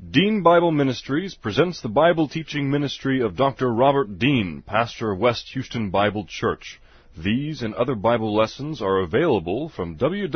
Dean Bible Ministries presents the Bible teaching ministry of Dr. Robert Dean, pastor of West Houston Bible Church. These and other Bible lessons are available from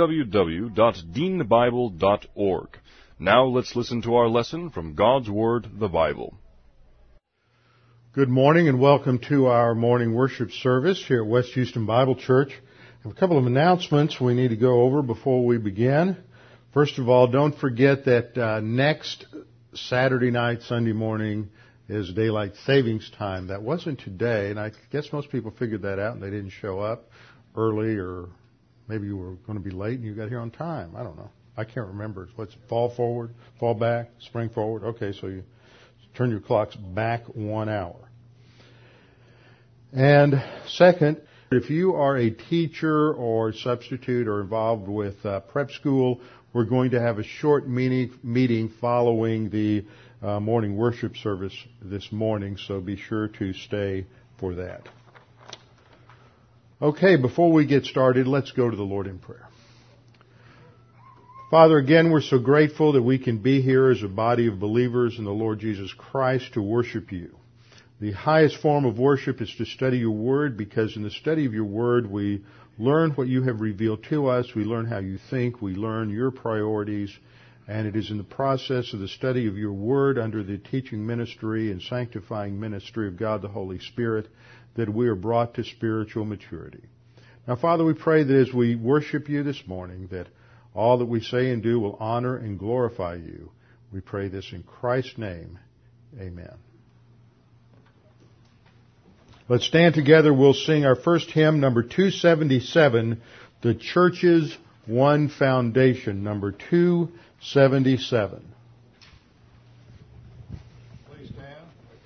www.deanbible.org. Now let's listen to our lesson from God's Word, the Bible. Good morning and welcome to our morning worship service here at West Houston Bible Church. I have a couple of announcements we need to go over before we begin. First of all, don't forget that next Saturday night, Sunday morning is daylight savings time. That wasn't today, and I guess most people figured that out and they didn't show up early, or maybe you were going to be late and you got here on time. I don't know. I can't remember. What's fall forward, fall back, spring forward? Okay, so you turn your clocks back 1 hour. And second, if you are a teacher or substitute or involved with prep school, we're going to have a short meeting following the morning worship service this morning, so be sure to stay for that. Okay, before we get started, let's go to the Lord in prayer. Father, again, we're so grateful that we can be here as a body of believers in the Lord Jesus Christ to worship you. The highest form of worship is to study your word, because in the study of your word we learn what you have revealed to us, we learn how you think, we learn your priorities, and it is in the process of the study of your word under the teaching ministry and sanctifying ministry of God the Holy Spirit that we are brought to spiritual maturity. Now, Father, we pray that as we worship you this morning, that all that we say and do will honor and glorify you. We pray this in Christ's name. Amen. Let's stand together. We'll sing our first hymn, number 277, The Church's One Foundation, number 277. Please stand.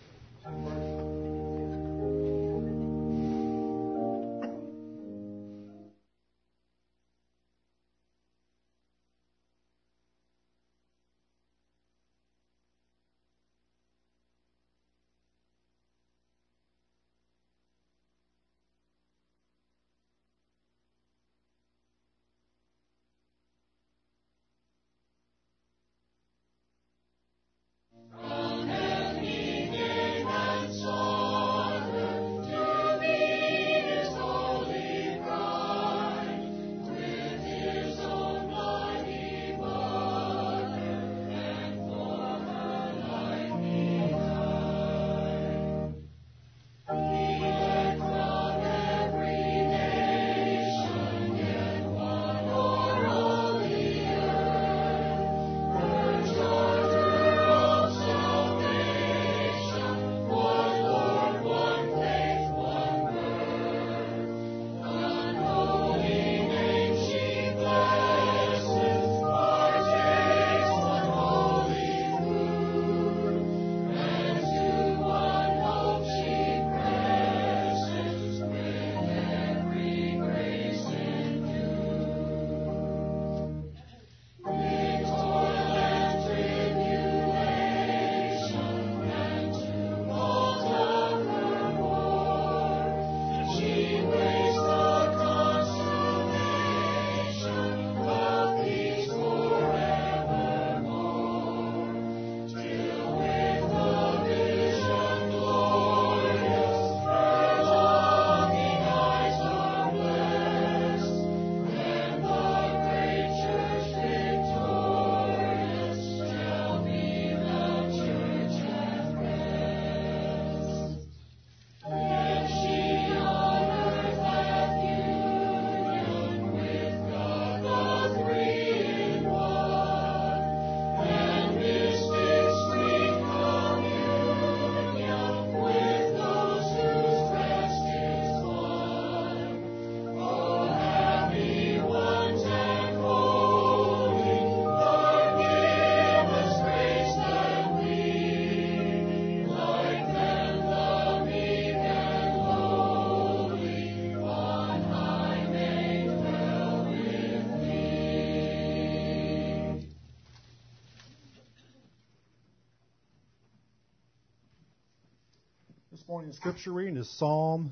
This morning's scripture reading is Psalm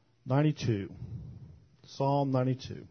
92. Psalm 92.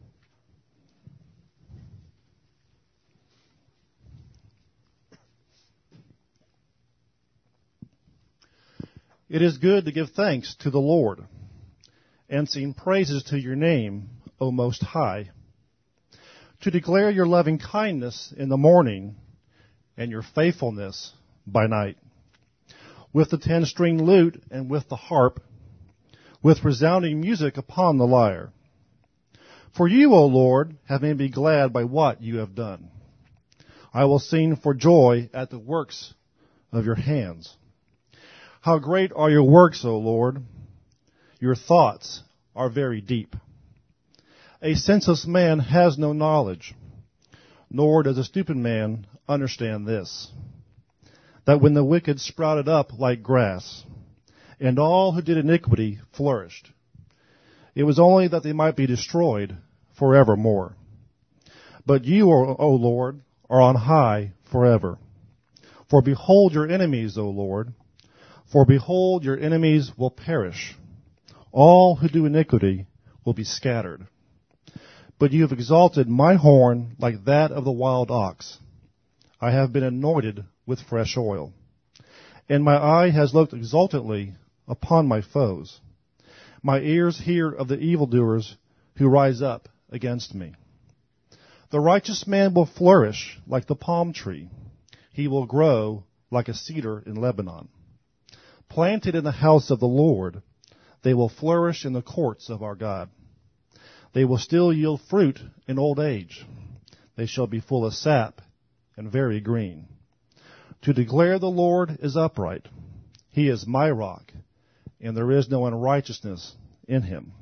It is good to give thanks to the Lord and sing praises to your name, O Most High, to declare your loving kindness in the morning and your faithfulness by night, with the 10-string lute and with the harp, with resounding music upon the lyre. For you, O Lord, have made me glad by what you have done. I will sing for joy at the works of your hands. How great are your works, O Lord! Your thoughts are very deep. A senseless man has no knowledge, nor does a stupid man understand this, that when the wicked sprouted up like grass, and all who did iniquity flourished, it was only that they might be destroyed forevermore. But you, O Lord, are on high forever. For behold your enemies, O Lord, for behold your enemies will perish. All who do iniquity will be scattered. But you have exalted my horn like that of the wild ox. I have been anointed with fresh oil, and my eye has looked exultantly upon my foes. My ears hear of the evildoers who rise up against me. The righteous man will flourish like the palm tree. He will grow like a cedar in Lebanon. Planted in the house of the Lord, they will flourish in the courts of our God. They will still yield fruit in old age. They shall be full of sap and very green. To declare the Lord is upright. He is my rock, and there is no unrighteousness in him.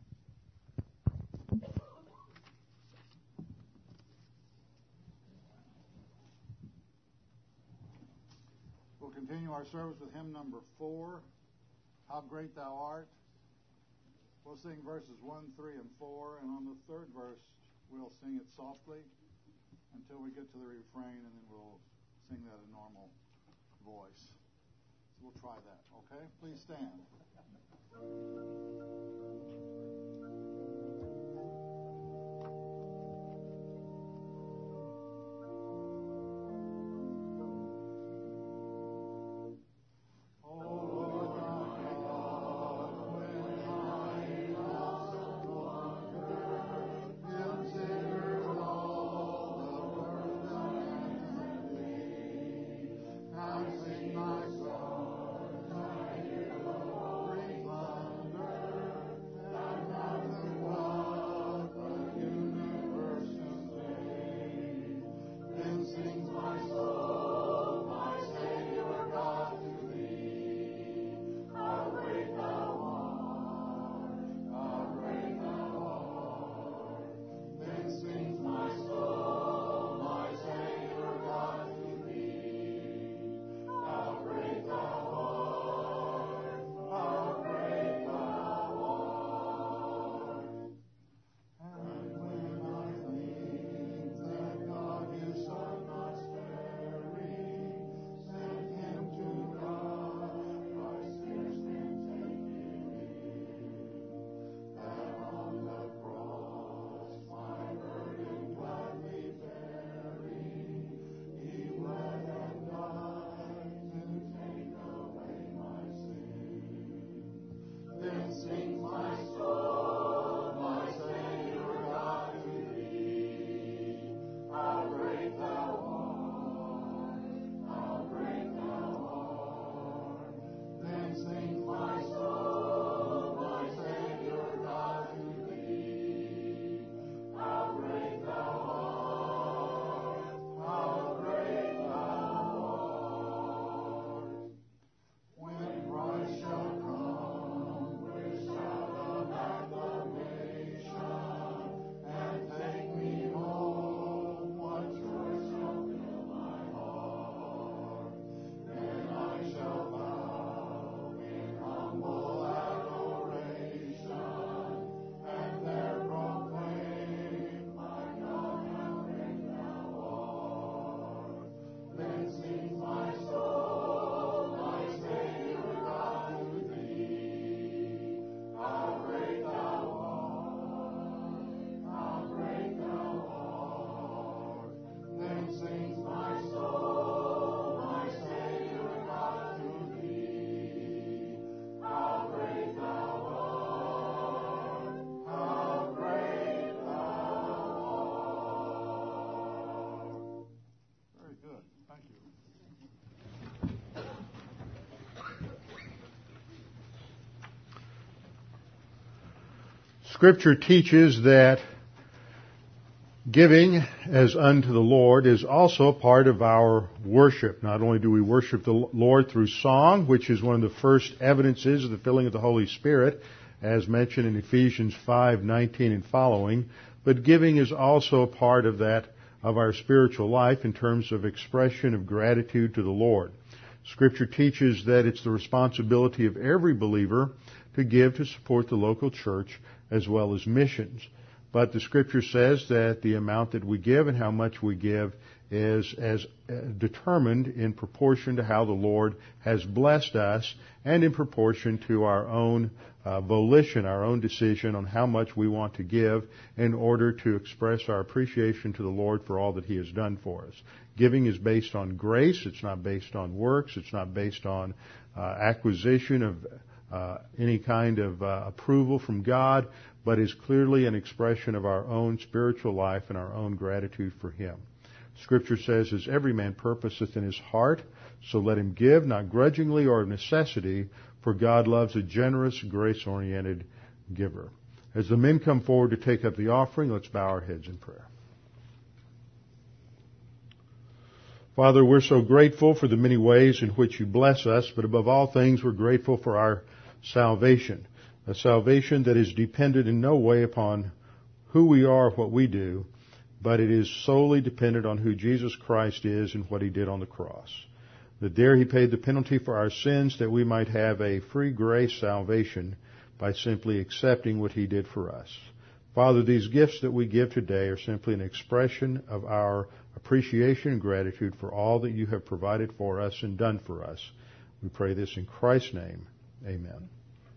We'll continue our service with hymn number 4, How Great Thou Art. We'll sing verses 1, 3, and 4, and on the third verse we'll sing it softly until we get to the refrain, and then we'll sing that in normal voice. So we'll try that, okay? Please stand. Sing my song, thy hero, bring thunder. Scripture teaches that giving as unto the Lord is also a part of our worship. Not only do we worship the Lord through song, which is one of the first evidences of the filling of the Holy Spirit, as mentioned in Ephesians 5:19 and following, but giving is also a part of that, of our spiritual life in terms of expression of gratitude to the Lord. Scripture teaches that it's the responsibility of every believer to give to support the local church as well as missions. But the Scripture says that the amount that we give and how much we give is as determined in proportion to how the Lord has blessed us and in proportion to our own volition, our own decision on how much we want to give in order to express our appreciation to the Lord for all that He has done for us. Giving is based on grace. It's not based on works. It's not based on acquisition of any kind of approval from God, but is clearly an expression of our own spiritual life and our own gratitude for Him. Scripture says, as every man purposeth in his heart, so let him give, not grudgingly or of necessity, for God loves a generous, grace-oriented giver. As the men come forward to take up the offering, let's bow our heads in prayer. Father, we're so grateful for the many ways in which You bless us, but above all things, we're grateful for our salvation, a salvation that is dependent in no way upon who we are, what we do, but it is solely dependent on who Jesus Christ is and what He did on the cross. That there He paid the penalty for our sins that we might have a free grace salvation by simply accepting what He did for us. Father, these gifts that we give today are simply an expression of our appreciation and gratitude for all that You have provided for us and done for us. We pray this in Christ's name. Amen.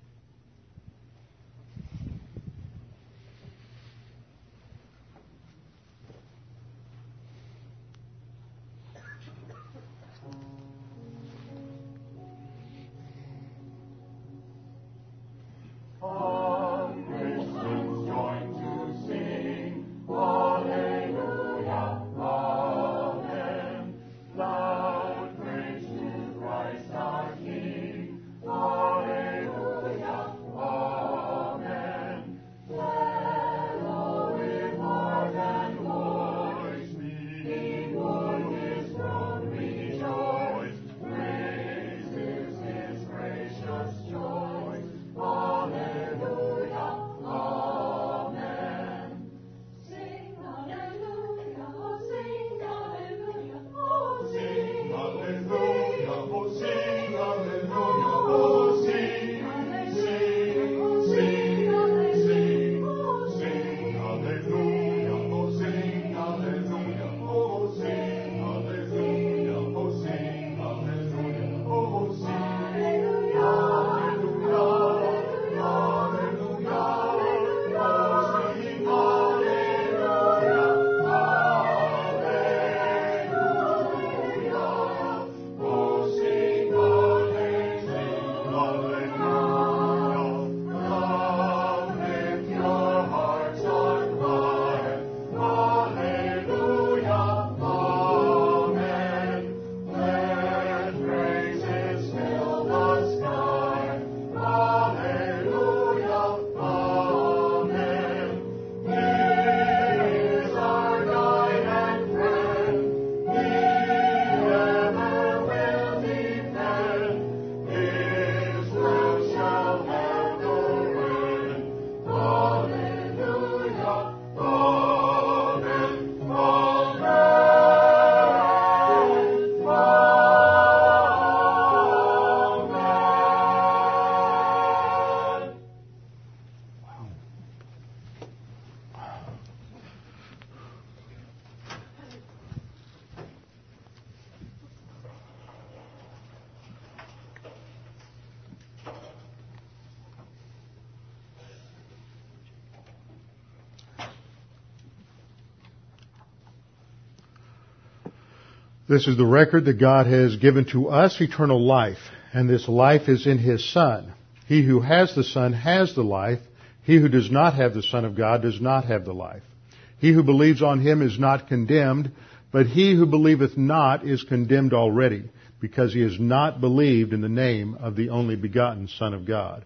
This is the record that God has given to us, eternal life, and this life is in His Son. He who has the Son has the life. He who does not have the Son of God does not have the life. He who believes on Him is not condemned, but he who believeth not is condemned already, because he has not believed in the name of the only begotten Son of God.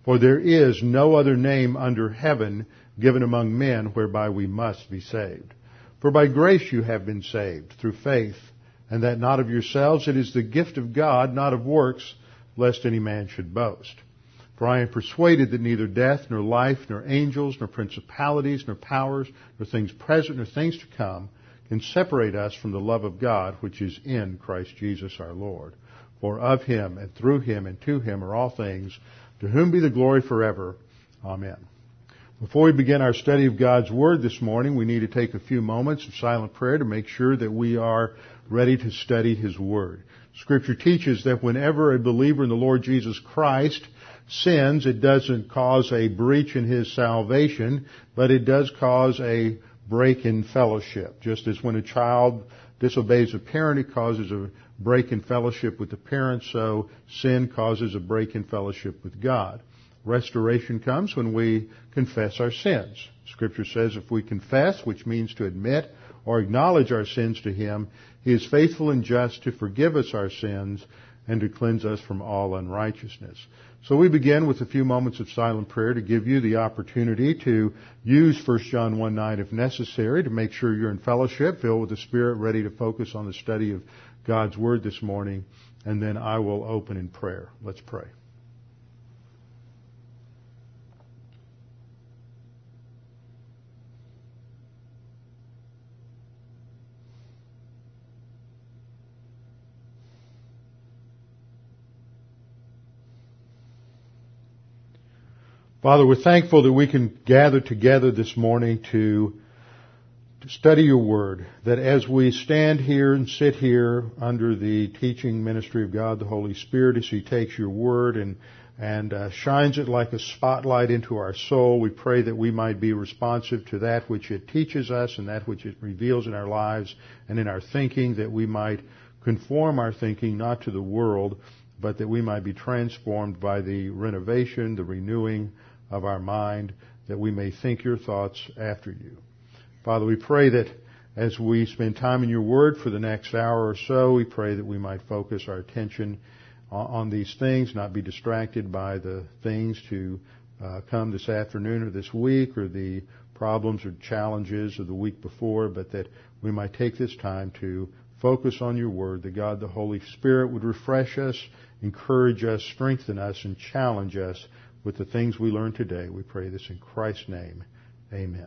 For there is no other name under heaven given among men whereby we must be saved. For by grace you have been saved, through faith, and that not of yourselves, it is the gift of God, not of works, lest any man should boast. For I am persuaded that neither death, nor life, nor angels, nor principalities, nor powers, nor things present, nor things to come, can separate us from the love of God, which is in Christ Jesus our Lord. For of Him, and through Him, and to Him are all things, to whom be the glory forever. Amen. Before we begin our study of God's Word this morning, we need to take a few moments of silent prayer to make sure that we are ready to study His Word. Scripture teaches that whenever a believer in the Lord Jesus Christ sins, it doesn't cause a breach in his salvation, but it does cause a break in fellowship. Just as when a child disobeys a parent, it causes a break in fellowship with the parent, so sin causes a break in fellowship with God. Restoration comes when we confess our sins. Scripture says if we confess, which means to admit or acknowledge our sins to Him, He is faithful and just to forgive us our sins and to cleanse us from all unrighteousness. So we begin with a few moments of silent prayer to give you the opportunity to use 1 John 1:9 if necessary, to make sure you're in fellowship, filled with the Spirit, ready to focus on the study of God's Word this morning, and then I will open in prayer. Let's pray. Father, we're thankful that we can gather together this morning to study your Word, that as we stand here and sit here under the teaching ministry of God, the Holy Spirit, as He takes your Word and shines it like a spotlight into our soul, we pray that we might be responsive to that which it teaches us and that which it reveals in our lives and in our thinking, that we might conform our thinking not to the world, but that we might be transformed by the renovation, the renewing of our mind, that we may think your thoughts after you. Father, we pray that as we spend time in your Word for the next hour or so, we pray that we might focus our attention on these things, not be distracted by the things to come this afternoon or this week or the problems or challenges of the week before, but that we might take this time to focus on your Word, that God the Holy Spirit would refresh us, encourage us, strengthen us, and challenge us with the things we learn today. We pray this in Christ's name. Amen.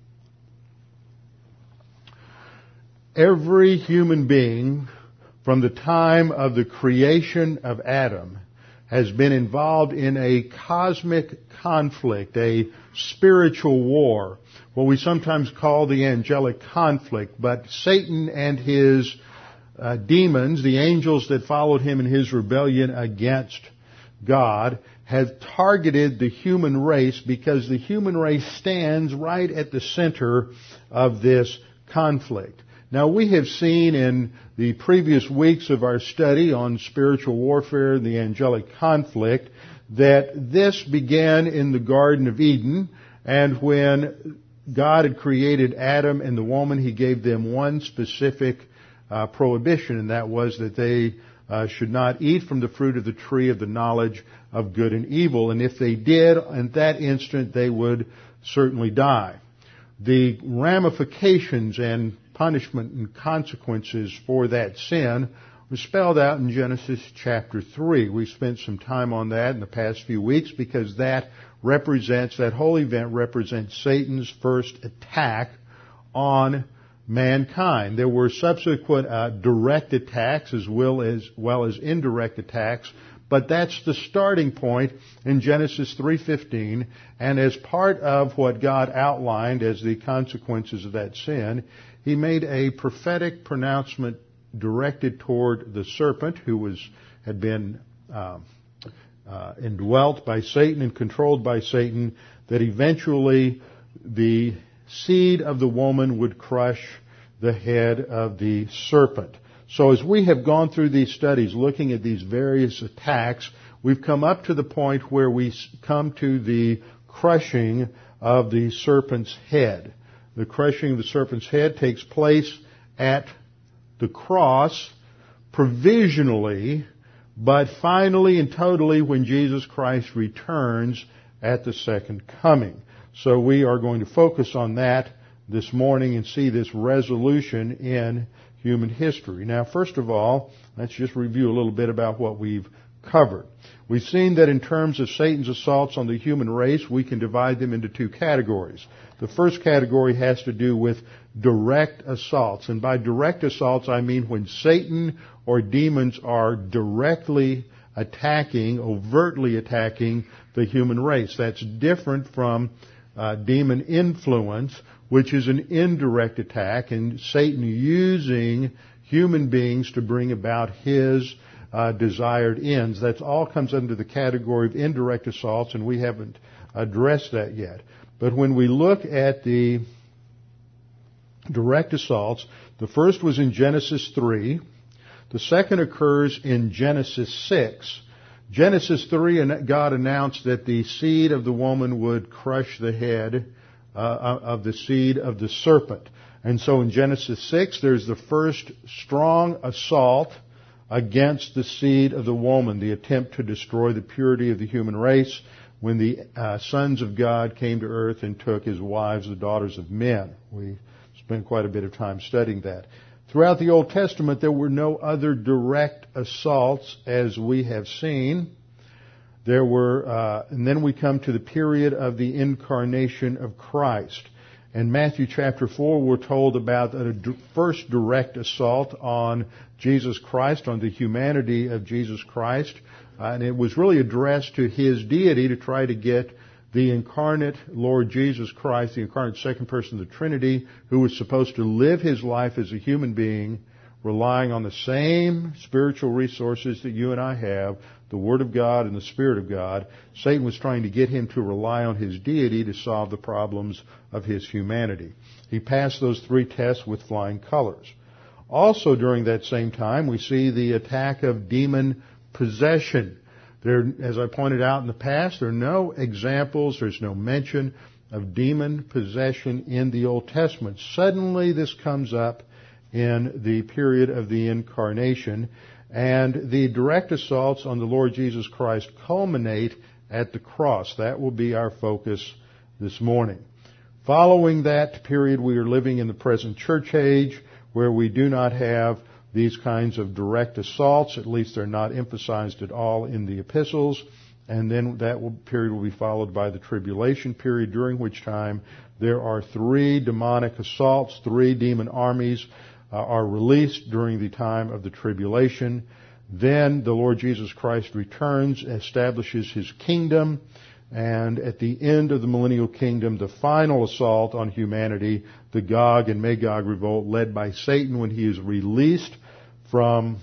Every human being from the time of the creation of Adam has been involved in a cosmic conflict, a spiritual war, what we sometimes call the angelic conflict. But Satan and his demons, the angels that followed him in his rebellion against God, have targeted the human race because the human race stands right at the center of this conflict. Now, we have seen in the previous weeks of our study on spiritual warfare and the angelic conflict that this began in the Garden of Eden, and when God had created Adam and the woman, He gave them one specific prohibition, and that was that they should not eat from the fruit of the tree of the knowledge of good and evil. And if they did, in that instant, they would certainly die. The ramifications and punishment and consequences for that sin was spelled out in Genesis chapter 3. We spent some time on that in the past few weeks because that whole event represents Satan's first attack on mankind. There were subsequent direct attacks as well as indirect attacks, but that's the starting point in Genesis 3:15, and as part of what God outlined as the consequences of that sin, He made a prophetic pronouncement directed toward the serpent who had been indwelt by Satan and controlled by Satan, that eventually the seed of the woman would crush the head of the serpent. So as we have gone through these studies looking at these various attacks, we've come up to the point where we come to the crushing of the serpent's head. The crushing of the serpent's head takes place at the cross provisionally but finally and totally when Jesus Christ returns at the second coming. So we are going to focus on that this morning and see this resolution in human history. Now, first of all, let's just review a little bit about what we've covered. We've seen that in terms of Satan's assaults on the human race, we can divide them into two categories. The first category has to do with direct assaults. And by direct assaults, I mean when Satan or demons are directly attacking, overtly attacking the human race. That's different from demon influence, which is an indirect attack, and Satan using human beings to bring about his desired ends. That all comes under the category of indirect assaults, and we haven't addressed that yet. But when we look at the direct assaults, the first was in Genesis 3. The second occurs in Genesis 6. Genesis 3, God announced that the seed of the woman would crush the head of the seed of the serpent. And so in Genesis 6, there's the first strong assault against the seed of the woman, the attempt to destroy the purity of the human race when the sons of God came to earth and took his wives, the daughters of men. We spent quite a bit of time studying that. Throughout the Old Testament, there were no other direct assaults as we have seen. There were, and then we come to the period of the incarnation of Christ. In Matthew chapter 4, we're told about the first direct assault on Jesus Christ, on the humanity of Jesus Christ. And it was really addressed to his deity to try to get the incarnate Lord Jesus Christ, the incarnate second person of the Trinity, who was supposed to live his life as a human being, relying on the same spiritual resources that you and I have, the Word of God and the Spirit of God. Satan was trying to get him to rely on his deity to solve the problems of his humanity. He passed those three tests with flying colors. Also during that same time, we see the attack of demon possession. There, as I pointed out in the past, there are no examples, there's no mention of demon possession in the Old Testament. Suddenly this comes up in the period of the incarnation, and the direct assaults on the Lord Jesus Christ culminate at the cross. That will be our focus this morning. Following that period, we are living in the present church age, where we do not have these kinds of direct assaults. At least they're not emphasized at all in the epistles. And then that period will be followed by the tribulation period, during which time there are three demonic assaults, three demon armies are released during the time of the tribulation. Then the Lord Jesus Christ returns, establishes his kingdom, and at the end of the millennial kingdom, the final assault on humanity, the Gog and Magog revolt led by Satan when he is released from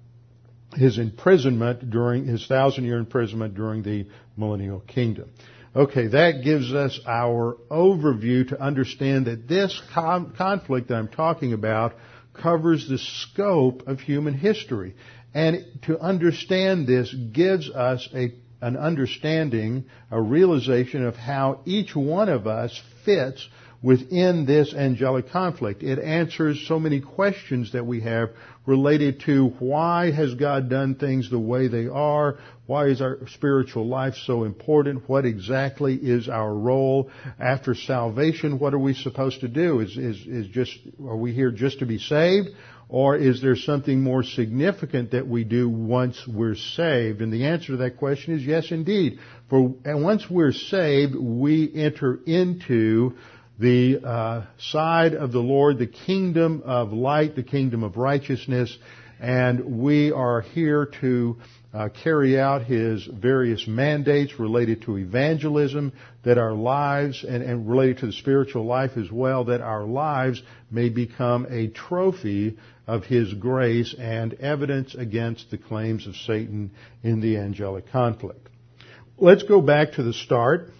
his imprisonment during his 1,000-year imprisonment during the millennial kingdom. Okay, that gives us our overview to understand that this conflict that I'm talking about covers the scope of human history. And to understand this gives us an understanding, a realization of how each one of us fits within this angelic conflict. It answers so many questions that we have related to why has God done things the way they are? Why is our spiritual life so important? What exactly is our role after salvation? What are we supposed to do? Are we here just to be saved? Or is there something more significant that we do once we're saved? And the answer to that question is yes, indeed. And once we're saved, we enter into the side of the Lord, the kingdom of light, the kingdom of righteousness, and we are here to carry out his various mandates related to evangelism, that our lives, and related to the spiritual life as well, that our lives may become a trophy of his grace and evidence against the claims of Satan in the angelic conflict. Let's go back to the start.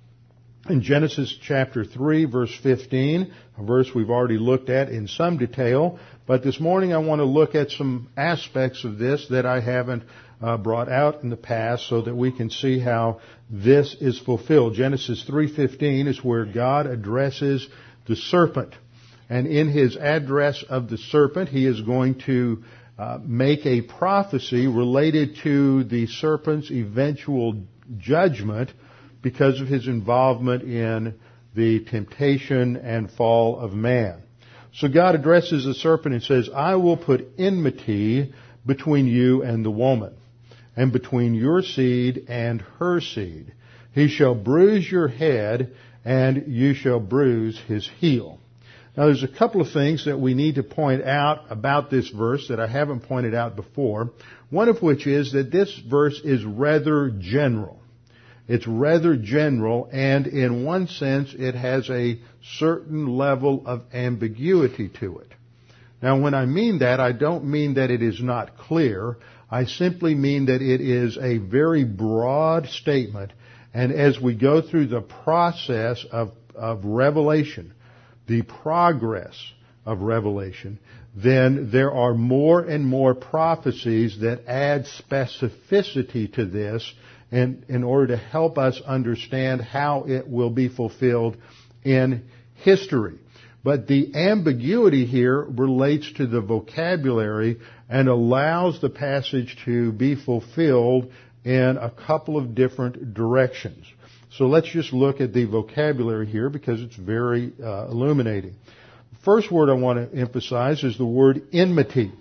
In Genesis chapter 3, verse 15, a verse we've already looked at in some detail, but this morning I want to look at some aspects of this that I haven't brought out in the past so that we can see how this is fulfilled. Genesis 3:15 is where God addresses the serpent. And in his address of the serpent, he is going to make a prophecy related to the serpent's eventual judgment because of his involvement in the temptation and fall of man. So God addresses the serpent and says, I will put enmity between you and the woman, and between your seed and her seed. He shall bruise your head, and you shall bruise his heel. Now there's a couple of things that we need to point out about this verse that I haven't pointed out before. One of which is that this verse is rather general. It's rather general, and in one sense it has a certain level of ambiguity to it. Now when I mean that, I don't mean that it is not clear. I simply mean that it is a very broad statement, and as we go through the process of revelation, the progress of revelation, then there are more and more prophecies that add specificity to this in order to help us understand how it will be fulfilled in history. But the ambiguity here relates to the vocabulary and allows the passage to be fulfilled in a couple of different directions. So let's just look at the vocabulary here because it's very illuminating. The first word I want to emphasize is the word enmity.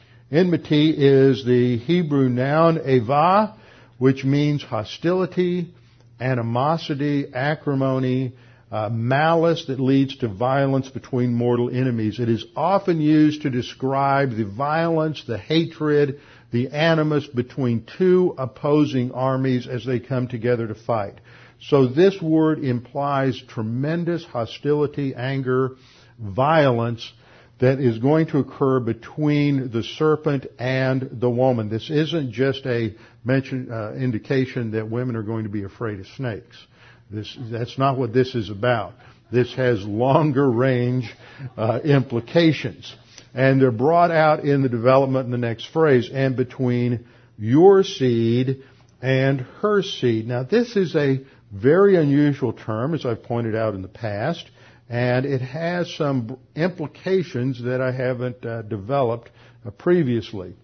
Enmity is the Hebrew noun evah, which means hostility, animosity, acrimony, malice that leads to violence between mortal enemies. It is often used to describe the violence, the hatred, the animus between two opposing armies as they come together to fight. So this word implies tremendous hostility, anger, violence that is going to occur between the serpent and the woman. This isn't just a indication that women are going to be afraid of snakes. That's not what this is about. This has longer range implications. And they're brought out in the development in the next phrase, and between your seed and her seed. Now this is a very unusual term, as I've pointed out in the past, and it has some implications that I haven't developed previously.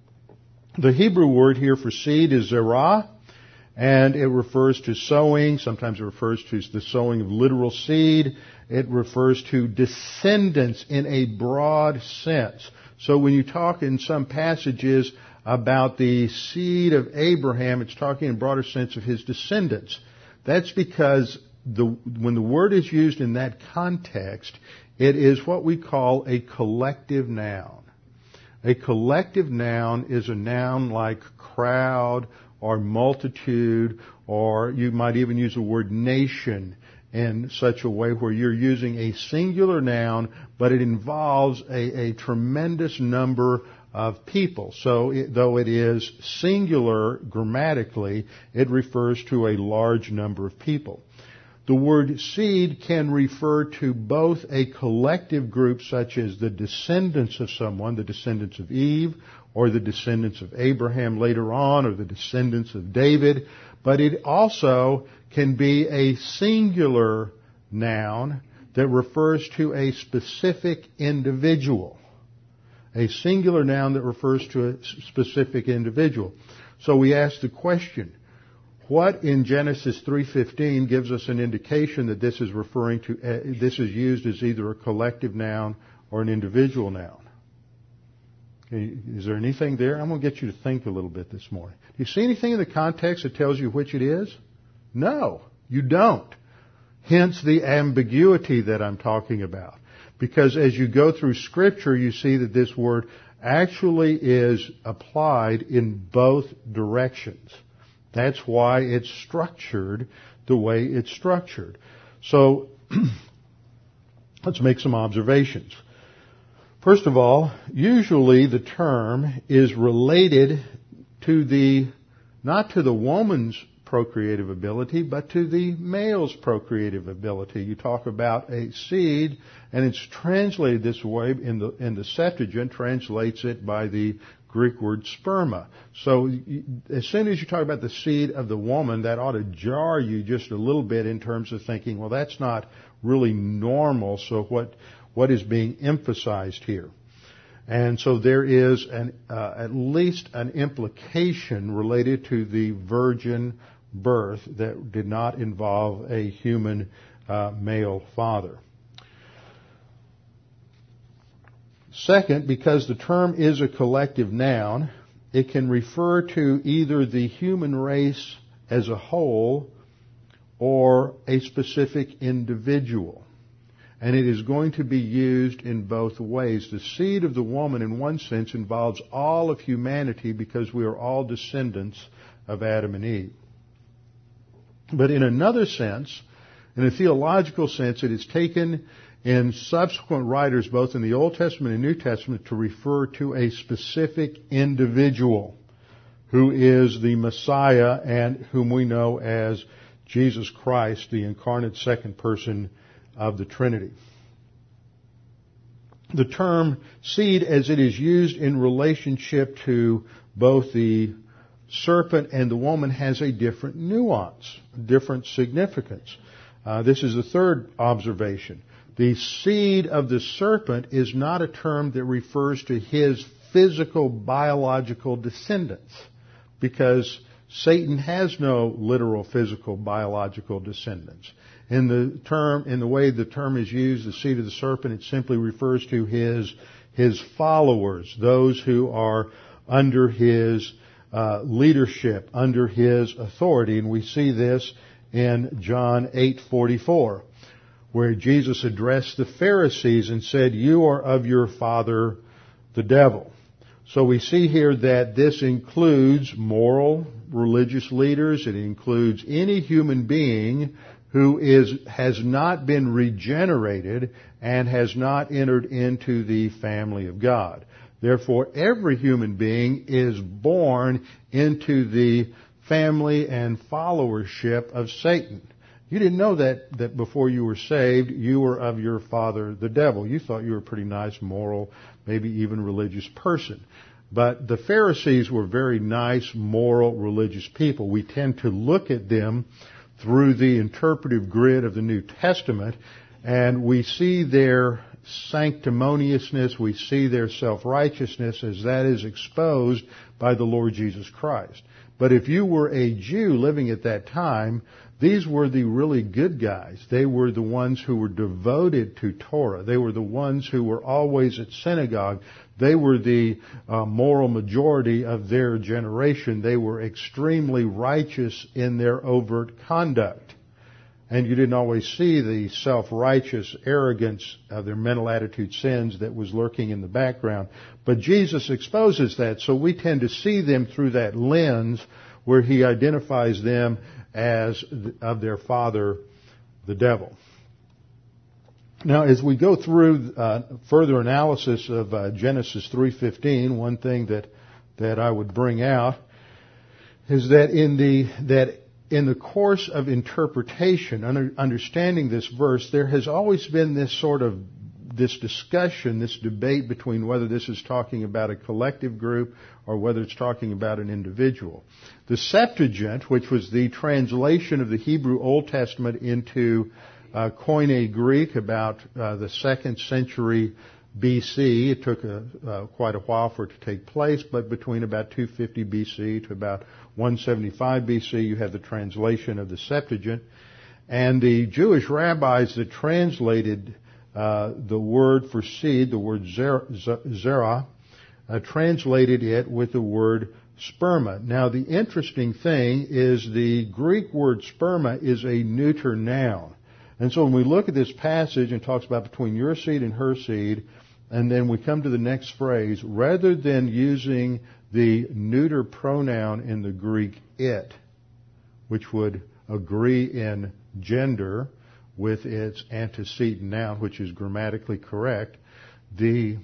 The Hebrew word here for seed is zerah, and it refers to sowing. Sometimes it refers to the sowing of literal seed. It refers to descendants in a broad sense. So when you talk in some passages about the seed of Abraham, it's talking in a broader sense of his descendants. That's because when the word is used in that context, it is what we call a collective noun. A collective noun is a noun like crowd or multitude, or you might even use the word nation in such a way where you're using a singular noun, but it involves a tremendous number of people. So though it is singular grammatically, it refers to a large number of people. The word seed can refer to both a collective group such as the descendants of someone, the descendants of Eve, or the descendants of Abraham later on, or the descendants of David, but it also can be a singular noun that refers to a specific individual. A singular noun that refers to a specific individual. So we ask the question, what in Genesis 3:15 gives us an indication that this is referring to, this is used as either a collective noun or an individual noun? Okay, is there anything there? I'm going to get you to think a little bit this morning. Do you see anything in the context that tells you which it is? No, you don't. Hence the ambiguity that I'm talking about. Because as you go through Scripture, you see that this word actually is applied in both directions. That's why it's structured the way it's structured. So, let's make some observations. First of all, usually the term is related to not to the woman's procreative ability, but to the male's procreative ability. You talk about a seed, and it's translated this way in the Septuagint, translates it by the Greek word sperma. So as soon as you talk about the seed of the woman, that ought to jar you just a little bit in terms of thinking, well, that's not really normal, so what is being emphasized here? And so there is at least an implication related to the virgin birth that did not involve a human male father. Second, because the term is a collective noun, it can refer to either the human race as a whole or a specific individual. And it is going to be used in both ways. The seed of the woman, in one sense, involves all of humanity because we are all descendants of Adam and Eve. But in another sense, in a theological sense, it is taken in subsequent writers, both in the Old Testament and New Testament, to refer to a specific individual who is the Messiah and whom we know as Jesus Christ, the incarnate second person of the Trinity. The term seed, as it is used in relationship to both the serpent and the woman, has a different nuance, different significance. This is the third observation. The seed of the serpent is not a term that refers to his physical, biological descendants, because Satan has no literal, physical, biological descendants. In the way the term is used, the seed of the serpent, it simply refers to his followers, those who are under his leadership, under his authority. And we see this in John 8:44, where Jesus addressed the Pharisees and said, "You are of your father, the devil." So we see here that this includes moral, religious leaders. It includes any human being who has not been regenerated and has not entered into the family of God. Therefore, every human being is born into the family and followership of Satan. You didn't know that before you were saved, you were of your father, the devil. You thought you were a pretty nice, moral, maybe even religious person. But the Pharisees were very nice, moral, religious people. We tend to look at them through the interpretive grid of the New Testament, and we see their sanctimoniousness, we see their self-righteousness as that is exposed by the Lord Jesus Christ. But if you were a Jew living at that time, these were the really good guys. They were the ones who were devoted to Torah. They were the ones who were always at synagogue. They were the moral majority of their generation. They were extremely righteous in their overt conduct. And you didn't always see the self-righteous arrogance of their mental attitude sins that was lurking in the background. But Jesus exposes that, so we tend to see them through that lens where he identifies them as of their father, the devil. Now, as we go through further analysis of Genesis 3:15, one thing that I would bring out is that in the course of interpretation, understanding this verse, there has always been this discussion, this debate between whether this is talking about a collective group or whether it's talking about an individual. The Septuagint, which was the translation of the Hebrew Old Testament into Koine Greek about the 2nd century BC. It took quite a while for it to take place, but between about 250 BC to about 175 BC, you have the translation of the Septuagint. And the Jewish rabbis that translated the word for seed, the word zerah, translated it with the word sperma. Now, the interesting thing is the Greek word sperma is a neuter noun. And so when we look at this passage and talks about between your seed and her seed, and then we come to the next phrase, rather than using the neuter pronoun in the Greek it, which would agree in gender with its antecedent noun, which is grammatically correct, the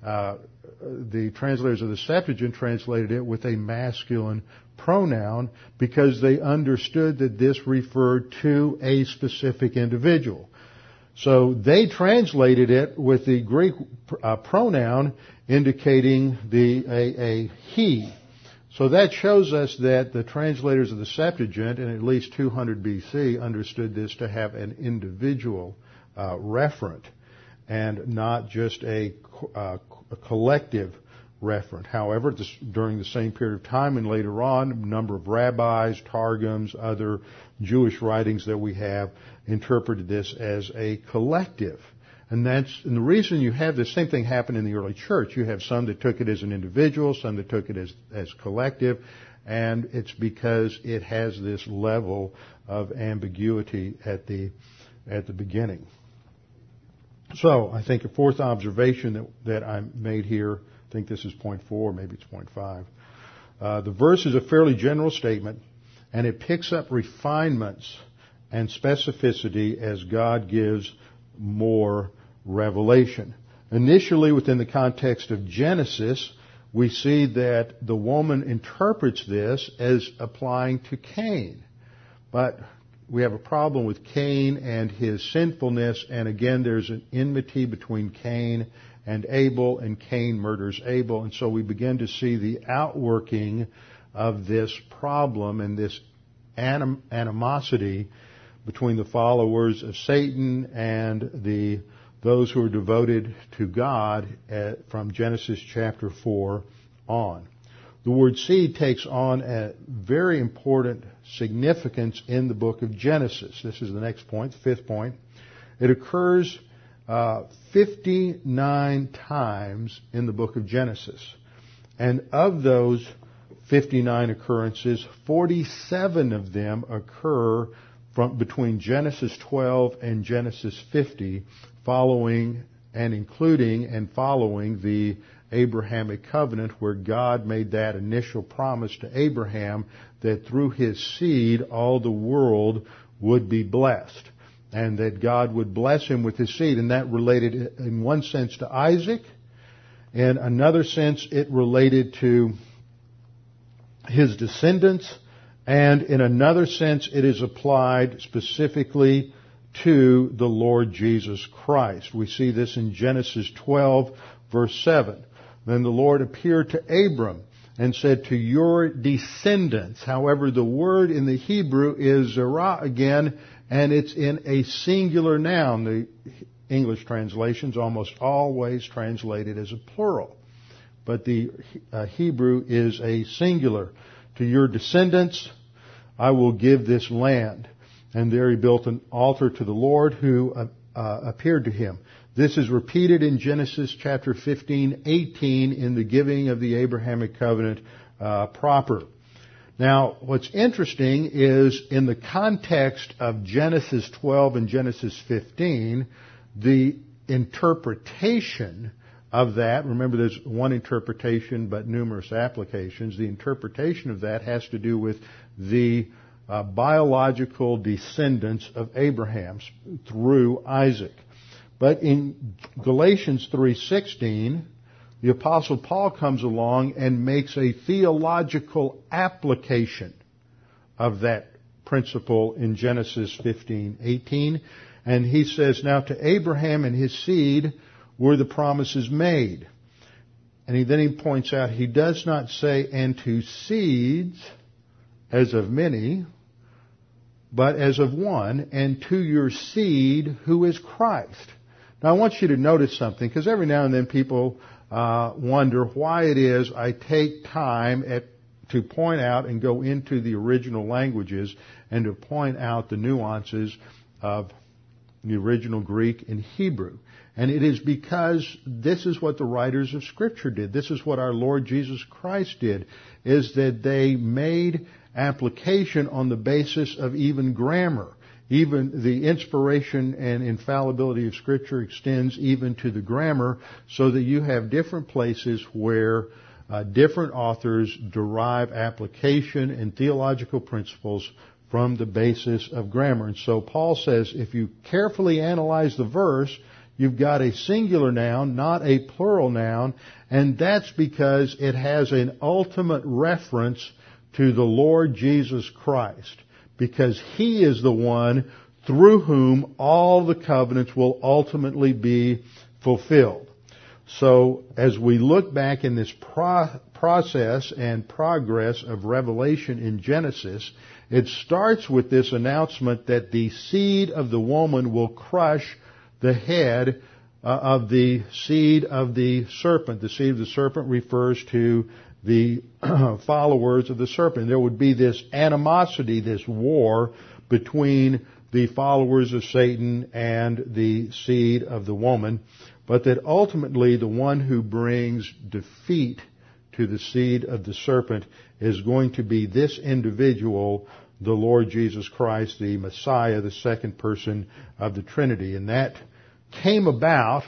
translators of the Septuagint translated it with a masculine pronoun because they understood that this referred to a specific individual. So they translated it with the Greek pronoun indicating a he. So that shows us that the translators of the Septuagint in at least 200 BC understood this to have an individual referent and not just a a collective referent. However, during the same period of time and later on, a number of rabbis, targums, other Jewish writings that we have interpreted this as a collective. And the reason you have this same thing happen in the early church. You have some that took it as an individual, some that took it as collective, and it's because it has this level of ambiguity at the beginning. So I think a fourth observation that I made here, I think this is point 4, maybe it's point 5. The verse is a fairly general statement, and it picks up refinements and specificity as God gives more revelation. Initially, within the context of Genesis, we see that the woman interprets this as applying to Cain. But we have a problem with Cain and his sinfulness, and again, there's an enmity between Cain and Abel, and Cain murders Abel, and so we begin to see the outworking of this problem and this animosity between the followers of Satan and those who are devoted to God from Genesis chapter 4 on. The word seed takes on a very important significance in the book of Genesis. This is the next point, the fifth point. It occurs 59 times in the book of Genesis. And of those 59 occurrences, 47 of them occur between Genesis 12 and Genesis 50, following the Abrahamic covenant, where God made that initial promise to Abraham that through his seed all the world would be blessed, and that God would bless him with his seed. And that related in one sense to Isaac. In another sense, it related to his descendants. And in another sense, it is applied specifically to the Lord Jesus Christ. We see this in Genesis 12, verse 7. Then the Lord appeared to Abram and said, to your descendants. However, the word in the Hebrew is zerah again, and it's in a singular noun. The English translations almost always translate it as a plural. But the Hebrew is a singular. To your descendants, I will give this land. And there he built an altar to the Lord who appeared to him. This is repeated in Genesis chapter 15:18 in the giving of the Abrahamic covenant proper. Now, what's interesting is in the context of Genesis 12 and Genesis 15, the interpretation of that, remember there's one interpretation but numerous applications, the interpretation of that has to do with the biological descendants of Abraham through Isaac. But in Galatians 3:16, the Apostle Paul comes along and makes a theological application of that principle in Genesis 15:18. And he says, now to Abraham and his seed were the promises made. And then he points out, he does not say, and to seeds as of many, but as of one, and to your seed who is Christ. Now I want you to notice something, because every now and then people wonder why it is I take time to point out and go into the original languages and to point out the nuances of the original Greek and Hebrew. And it is because this is what the writers of Scripture did. This is what our Lord Jesus Christ did, is that they made application on the basis of even grammar. Even the inspiration and infallibility of Scripture extends even to the grammar, so that you have different places where different authors derive application and theological principles from the basis of grammar. And so Paul says, if you carefully analyze the verse, you've got a singular noun, not a plural noun, and that's because it has an ultimate reference to the Lord Jesus Christ, because He is the one through whom all the covenants will ultimately be fulfilled. So as we look back in this process and progress of revelation in Genesis, it starts with this announcement that the seed of the woman will crush the head of the seed of the serpent. The seed of the serpent refers to the followers of the serpent. There would be this animosity, this war between the followers of Satan and the seed of the woman, but that ultimately the one who brings defeat to the seed of the serpent is going to be this individual, the Lord Jesus Christ, the Messiah, the second person of the Trinity. And that came about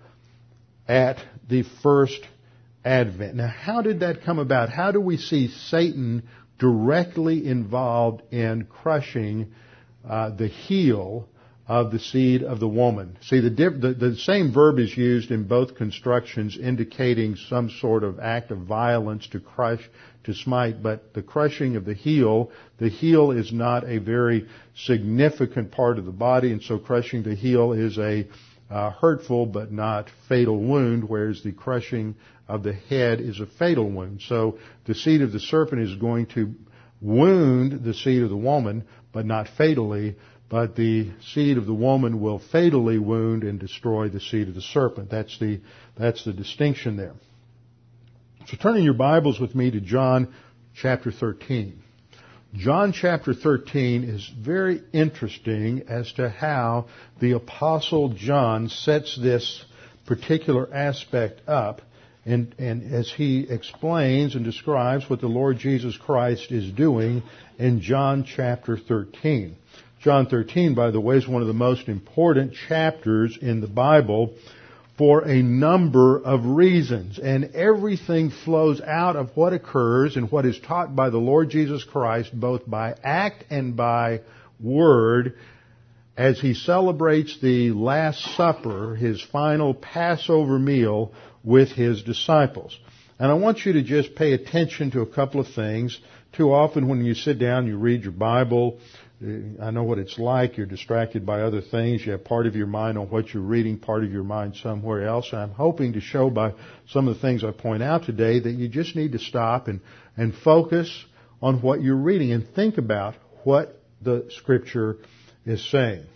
at the first Advent. Now, how did that come about? How do we see Satan directly involved in crushing the heel of the seed of the woman? See, the same verb is used in both constructions, indicating some sort of act of violence to crush, to smite, but the crushing of the heel is not a very significant part of the body, and so crushing the heel is a hurtful but not fatal wound, whereas the crushing of the head is a fatal wound. So the seed of the serpent is going to wound the seed of the woman, but not fatally, but the seed of the woman will fatally wound and destroy the seed of the serpent. That's the distinction there. So turning your Bibles with me to John chapter 13. John chapter 13 is very interesting as to how the Apostle John sets this particular aspect up, and as he explains and describes what the Lord Jesus Christ is doing in John chapter 13. John 13, by the way, is one of the most important chapters in the Bible for a number of reasons. And everything flows out of what occurs and what is taught by the Lord Jesus Christ, both by act and by word, as he celebrates the Last Supper, his final Passover meal, with his disciples. And I want you to just pay attention to a couple of things. Too often when you sit down, you read your Bible, I know what it's like. You're distracted by other things. You have part of your mind on what you're reading, part of your mind somewhere else. And I'm hoping to show by some of the things I point out today that you just need to stop and focus on what you're reading and think about what the Scripture is saying.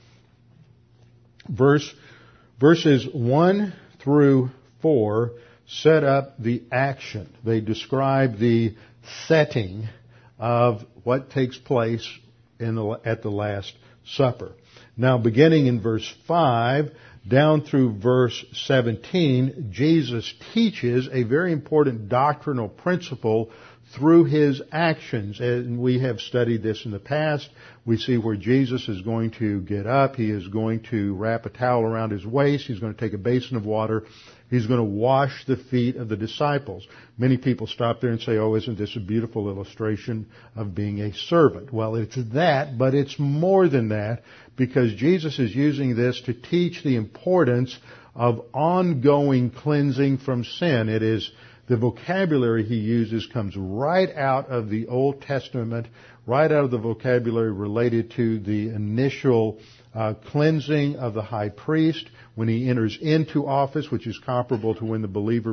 Verses 1 through 4 set up the action. They describe the setting of what takes place at the Last Supper. Now, beginning in verse 5 down through verse 17, Jesus teaches a very important doctrinal principle through his actions. And we have studied this in the past. We see where Jesus is going to get up. He is going to wrap a towel around his waist. He's going to take a basin of water. He's going to wash the feet of the disciples. Many people stop there and say, oh, isn't this a beautiful illustration of being a servant? Well, it's that, but it's more than that, because Jesus is using this to teach the importance of ongoing cleansing from sin. It is the vocabulary he uses comes right out of the Old Testament, right out of the vocabulary related to the initial cleansing of the high priest when he enters into office, which is comparable to when the believer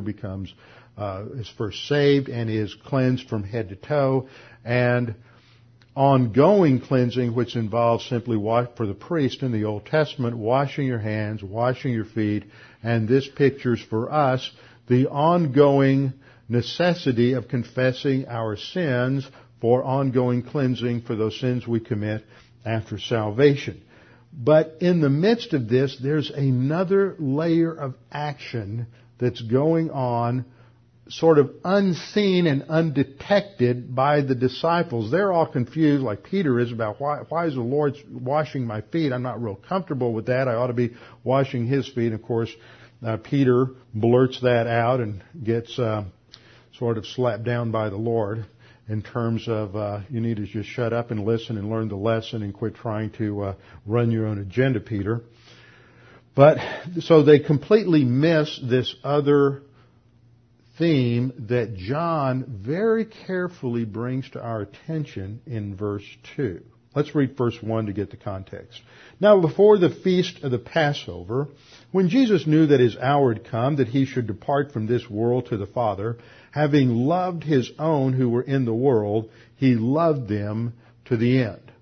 is first saved and is cleansed from head to toe, and ongoing cleansing, which involves simply for the priest in the Old Testament, washing your hands, washing your feet, and this pictures for us the ongoing necessity of confessing our sins for ongoing cleansing for those sins we commit after salvation. But in the midst of this, there's another layer of action that's going on, sort of unseen and undetected by the disciples. They're all confused, like Peter is, about why is the Lord washing my feet? I'm not real comfortable with that. I ought to be washing his feet. Of course, Peter blurts that out and gets sort of slapped down by the Lord in terms of you need to just shut up and listen and learn the lesson and quit trying to run your own agenda, Peter. But so they completely miss this other theme that John very carefully brings to our attention in verse 2. Let's read verse 1 to get the context. Now, before the feast of the Passover, when Jesus knew that his hour had come, that he should depart from this world to the Father, having loved his own who were in the world, he loved them to the end.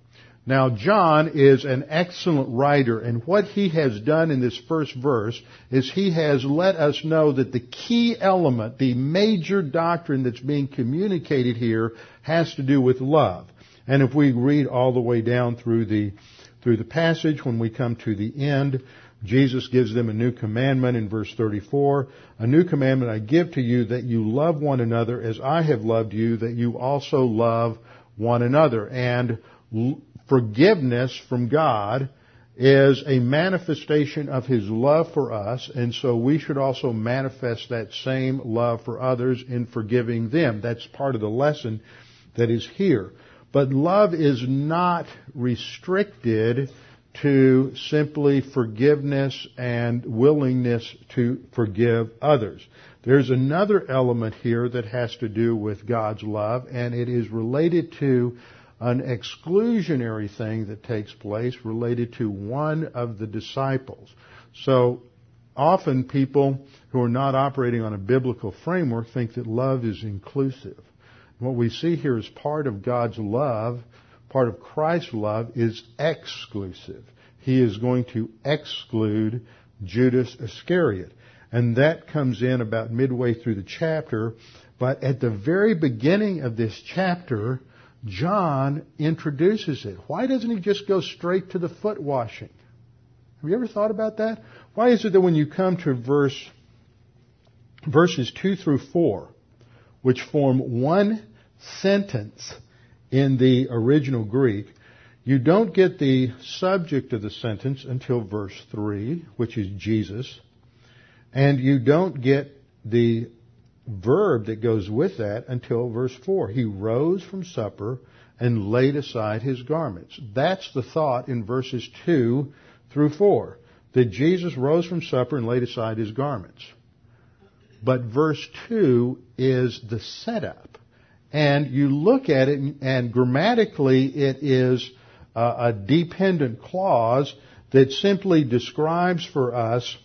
Now, John is an excellent writer, and what he has done in this first verse is he has let us know that the key element, the major doctrine that's being communicated here, has to do with love. And if we read all the way down through the passage, when we come to the end, Jesus gives them a new commandment in verse 34. A new commandment I give to you, that you love one another as I have loved you, that you also love one another. And forgiveness from God is a manifestation of His love for us, and so we should also manifest that same love for others in forgiving them. That's part of the lesson that is here. But love is not restricted to simply forgiveness and willingness to forgive others. There's another element here that has to do with God's love, and it is related to an exclusionary thing that takes place related to one of the disciples. So often people who are not operating on a biblical framework think that love is inclusive. What we see here is part of God's love, part of Christ's love is exclusive. He is going to exclude Judas Iscariot. And that comes in about midway through the chapter. But at the very beginning of this chapter, John introduces it. Why doesn't he just go straight to the foot washing? Have you ever thought about that? Why is it that when you come to verses 2 through 4, which form one sentence in the original Greek, you don't get the subject of the sentence until verse 3, which is Jesus, and you don't get the verb that goes with that until verse 4. He rose from supper and laid aside his garments. That's the thought in verses 2 through 4, that Jesus rose from supper and laid aside his garments. But verse 2 is the setup. And you look at it, and grammatically it is a dependent clause that simply describes for us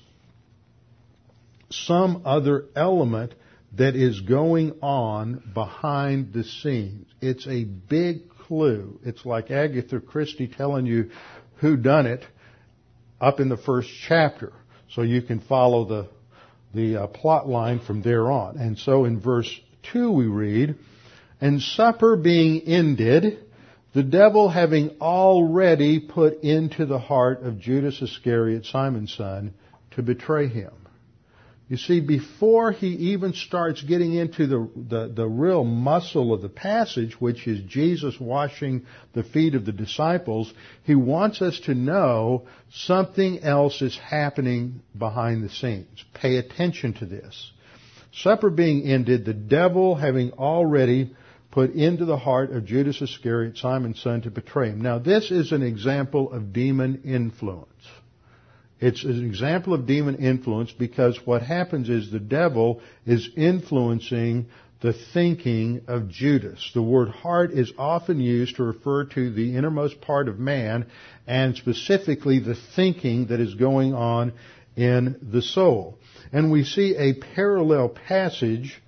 some other element that is going on behind the scenes. It's a big clue. It's like Agatha Christie telling you who done it up in the first chapter, so you can follow the plot line from there on. And so in verse 2 we read, "And supper being ended, the devil having already put into the heart of Judas Iscariot, Simon's son, to betray him." You see, before he even starts getting into the real muscle of the passage, which is Jesus washing the feet of the disciples, he wants us to know something else is happening behind the scenes. Pay attention to this. Supper being ended, the devil having already put into the heart of Judas Iscariot, Simon's son, to betray him. Now, this is an example of demon influence. It's an example of demon influence because what happens is the devil is influencing the thinking of Judas. The word heart is often used to refer to the innermost part of man, and specifically the thinking that is going on in the soul. And we see a parallel passage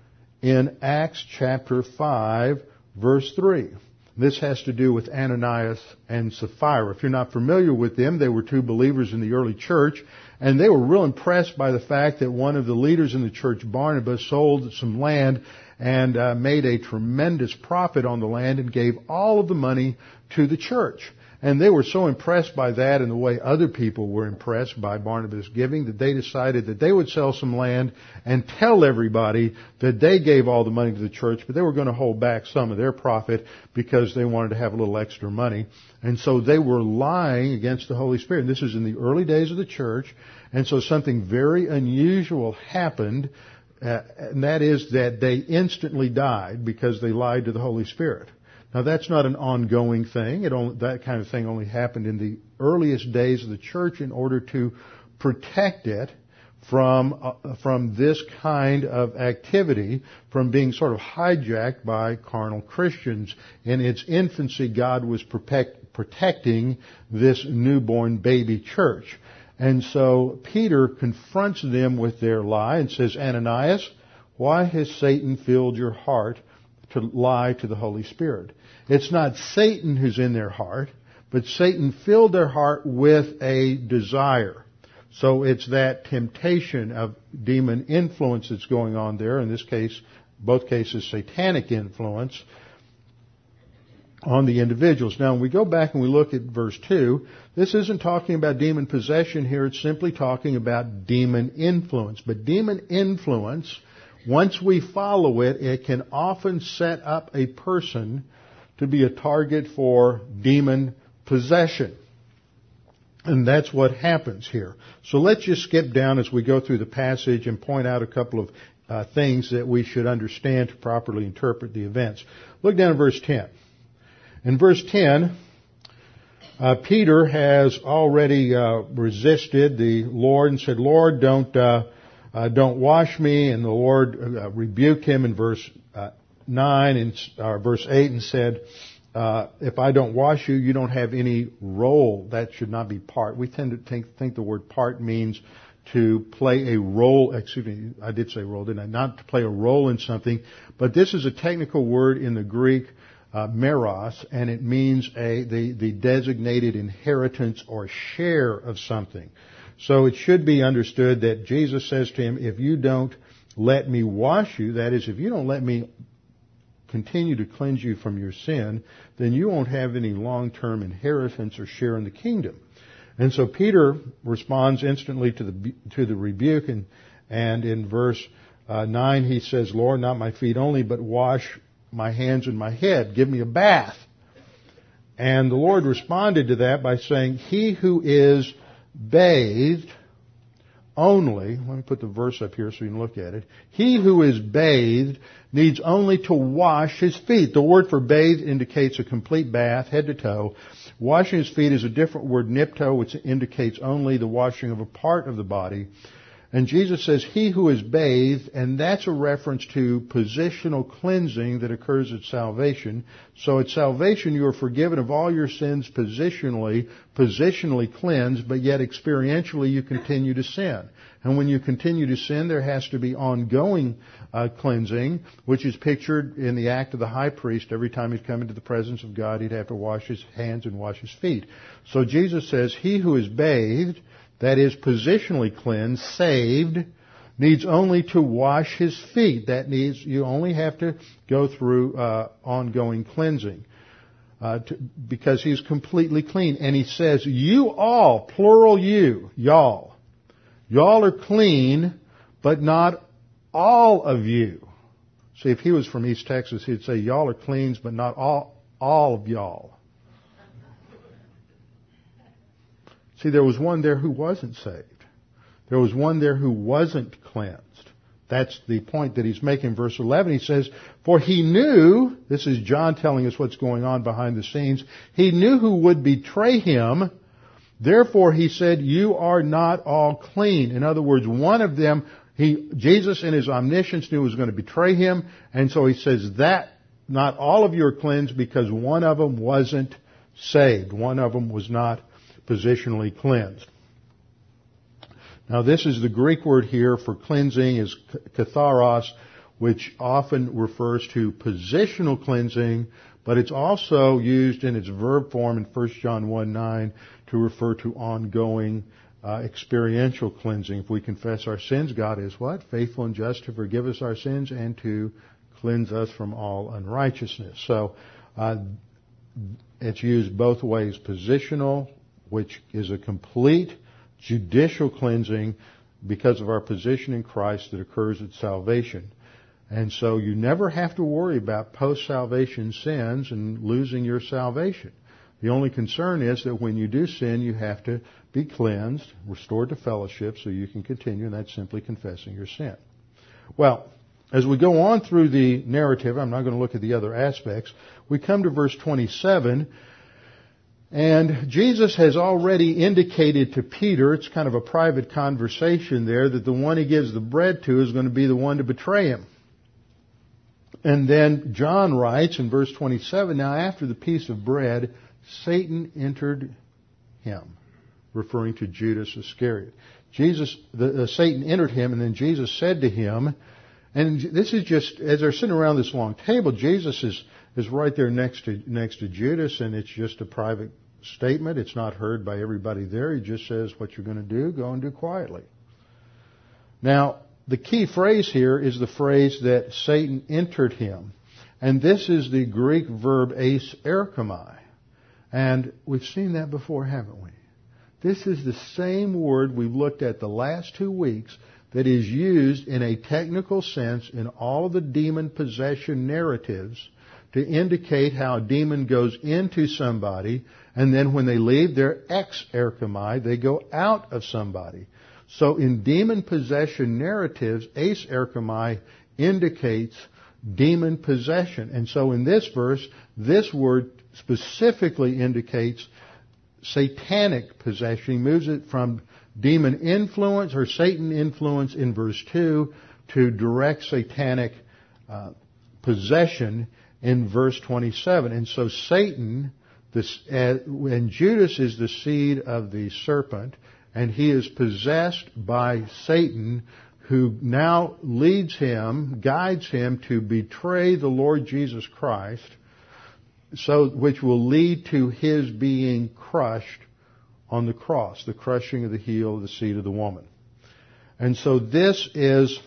in Acts chapter 5, verse 3. This has to do with Ananias and Sapphira. If you're not familiar with them, they were two believers in the early church, and they were real impressed by the fact that one of the leaders in the church, Barnabas, sold some land and made a tremendous profit on the land and gave all of the money to the church. And they were so impressed by that and the way other people were impressed by Barnabas' giving that they decided that they would sell some land and tell everybody that they gave all the money to the church, but they were going to hold back some of their profit because they wanted to have a little extra money. And so they were lying against the Holy Spirit. And this is in the early days of the church. And so something very unusual happened, and that is that they instantly died because they lied to the Holy Spirit. Now, that's not an ongoing thing. That kind of thing only happened in the earliest days of the church in order to protect it from this kind of activity, from being sort of hijacked by carnal Christians. In its infancy, God was protecting this newborn baby church. And so Peter confronts them with their lie and says, "Ananias, why has Satan filled your heart to lie to the Holy Spirit?" It's not Satan who's in their heart. but Satan filled their heart with a desire. So it's that temptation of demon influence that's going on there. In this case, both cases, satanic influence on the individuals. Now, when we go back and we look at verse 2, this isn't talking about demon possession here. It's simply talking about demon influence. But demon influence, once we follow it, it can often set up a person to be a target for demon possession. And that's what happens here. So let's just skip down as we go through the passage and point out a couple of things that we should understand to properly interpret the events. Look down at verse 10. In verse 10, Peter has already resisted the Lord and said, Lord, don't wash me. And the Lord rebuked him in verse 9 and verse 8 and said, if I don't wash you, you don't have any role. That should not be part. We tend to think the word part means to play a role. Excuse me, I did say role, didn't I? Not to play a role in something. But this is a technical word in the Greek, meros, and it means the designated inheritance or share of something. So it should be understood that Jesus says to him, if you don't let me wash you, that is, if you don't let me continue to cleanse you from your sin, then you won't have any long-term inheritance or share in the kingdom. And so Peter responds instantly to the rebuke, and in verse 9 he says, Lord, not my feet only, but wash my hands and my head. Give me a bath. And the Lord responded to that by saying, he who is bathed only, let me put the verse up here so you can look at it. He who is bathed needs only to wash his feet. The word for bathed indicates a complete bath, head to toe. Washing his feet is a different word, nipto, which indicates only the washing of a part of the body. And Jesus says, he who is bathed, and that's a reference to positional cleansing that occurs at salvation. So at salvation you are forgiven of all your sins positionally cleansed, but yet experientially you continue to sin. And when you continue to sin, there has to be ongoing cleansing, which is pictured in the act of the high priest. Every time he'd come into the presence of God, he'd have to wash his hands and wash his feet. So Jesus says, he who is bathed, that is positionally cleansed, saved, needs only to wash his feet. You only have to go through ongoing cleansing because he's completely clean. And he says, you all, plural you, y'all are clean, but not all of you. See, if he was from East Texas, he'd say, y'all are cleans, but not all of y'all. See, there was one there who wasn't saved. There was one there who wasn't cleansed. That's the point that he's making in verse 11. He says, for he knew, this is John telling us what's going on behind the scenes, he knew who would betray him. Therefore, he said, you are not all clean. In other words, one of them, Jesus in his omniscience knew was going to betray him. And so he says that not all of you are cleansed because one of them wasn't saved. One of them was not positionally cleansed. Now this is the Greek word here for cleansing is katharos, which often refers to positional cleansing, but it's also used in its verb form in 1 John 1:9 to refer to ongoing experiential cleansing. If we confess our sins, God is what? Faithful and just to forgive us our sins and to cleanse us from all unrighteousness. So it's used both ways, positional, which is a complete judicial cleansing because of our position in Christ that occurs at salvation. And so you never have to worry about post-salvation sins and losing your salvation. The only concern is that when you do sin, you have to be cleansed, restored to fellowship so you can continue, and that's simply confessing your sin. Well, as we go on through the narrative, I'm not going to look at the other aspects, we come to verse 27. And Jesus has already indicated to Peter, it's kind of a private conversation there, that the one he gives the bread to is going to be the one to betray him. And then John writes in verse 27, now after the piece of bread, Satan entered him, referring to Judas Iscariot. Satan entered him, and then Jesus said to him, and this is just, as they're sitting around this long table, Jesus is right there next to Judas, and it's just a private statement. It's not heard by everybody there. He just says, what you're going to do, go and do quietly. Now, the key phrase here is the phrase that Satan entered him. And this is the Greek verb eis erchomai. And we've seen that before, haven't we? This is the same word we've looked at the last 2 weeks that is used in a technical sense in all of the demon possession narratives to indicate how a demon goes into somebody, and then when they leave, they're ex erchomai, they go out of somebody. So in demon possession narratives, eis erchomai indicates demon possession. And so in this verse, this word specifically indicates satanic possession. He moves it from demon influence or Satan influence in verse 2 to direct satanic possession in verse 27. And so Satan, and Judas is the seed of the serpent, and he is possessed by Satan, who now leads him, guides him to betray the Lord Jesus Christ, which will lead to his being crushed on the cross, the crushing of the heel of the seed of the woman. And so this is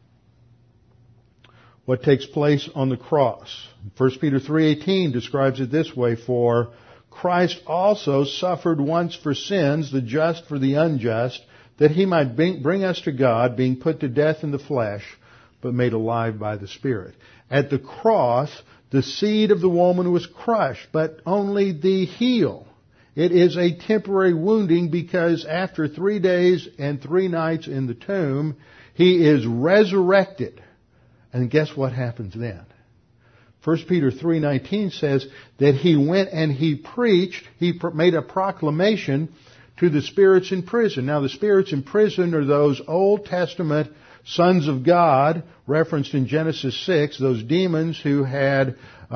what takes place on the cross. 1 Peter 3:18 describes it this way, for Christ also suffered once for sins, the just for the unjust, that he might bring us to God, being put to death in the flesh, but made alive by the Spirit. At the cross, the seed of the woman was crushed, but only the heel. It is a temporary wounding because after 3 days and 3 nights in the tomb, he is resurrected. And guess what happens then? 1 Peter 3:19 says that he went and he preached, made a proclamation to the spirits in prison. Now the spirits in prison are those Old Testament sons of God, referenced in Genesis 6, those demons who had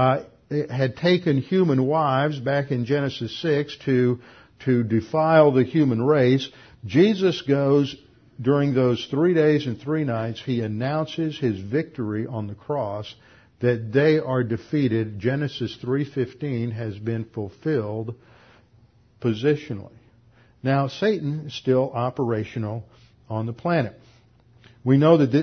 taken human wives back in Genesis 6 to defile the human race. Jesus goes during those 3 days and 3 nights, he announces his victory on the cross, that they are defeated. Genesis 3:15 has been fulfilled positionally. Now, Satan is still operational on the planet. We know that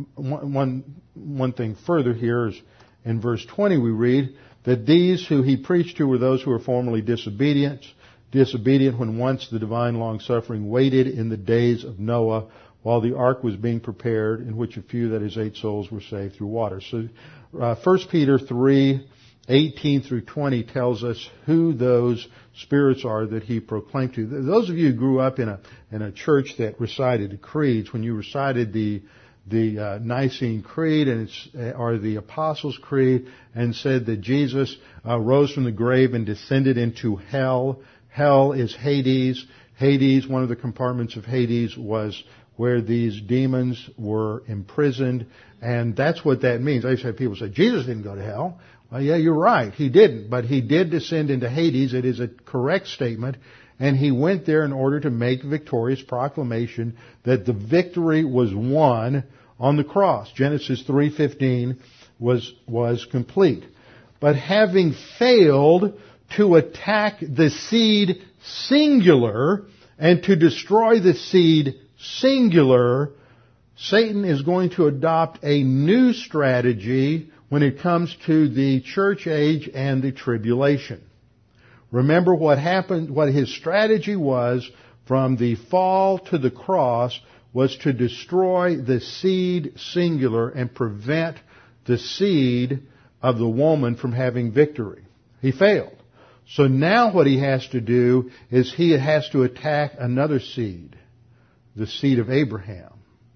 one thing further here is in verse 20 we read that these who he preached to were those who were formerly disobedient when once the divine long-suffering waited in the days of Noah while the ark was being prepared, in which a few, that is 8 souls, were saved through water. So 1 Peter 3:18 through 20 tells us who those spirits are that he proclaimed to. Those of you who grew up in a church that recited the creeds, when you recited the Nicene Creed or the Apostles' Creed and said that Jesus rose from the grave and descended into hell. Hell is Hades. Hades, one of the compartments of Hades, was where these demons were imprisoned. And that's what that means. I used to have people say, Jesus didn't go to hell. Well, yeah, you're right. He didn't. But he did descend into Hades. It is a correct statement. And he went there in order to make victorious proclamation that the victory was won on the cross. Genesis 3:15 was complete. But having failed to attack the seed singular and to destroy the seed singular, Satan is going to adopt a new strategy when it comes to the church age and the tribulation. Remember what happened, what his strategy was from the fall to the cross was to destroy the seed singular and prevent the seed of the woman from having victory. He failed. So now what he has to do is he has to attack another seed, the seed of Abraham.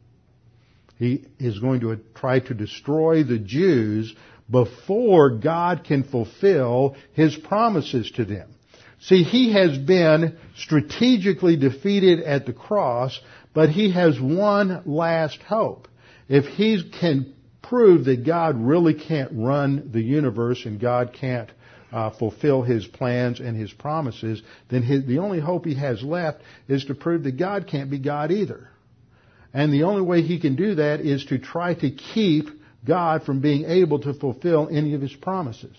He is going to try to destroy the Jews before God can fulfill his promises to them. See, he has been strategically defeated at the cross, but he has one last hope. If he can prove that God really can't run the universe and God can't fulfill his plans and his promises, then the only hope he has left is to prove that God can't be God either. And the only way he can do that is to try to keep God from being able to fulfill any of his promises.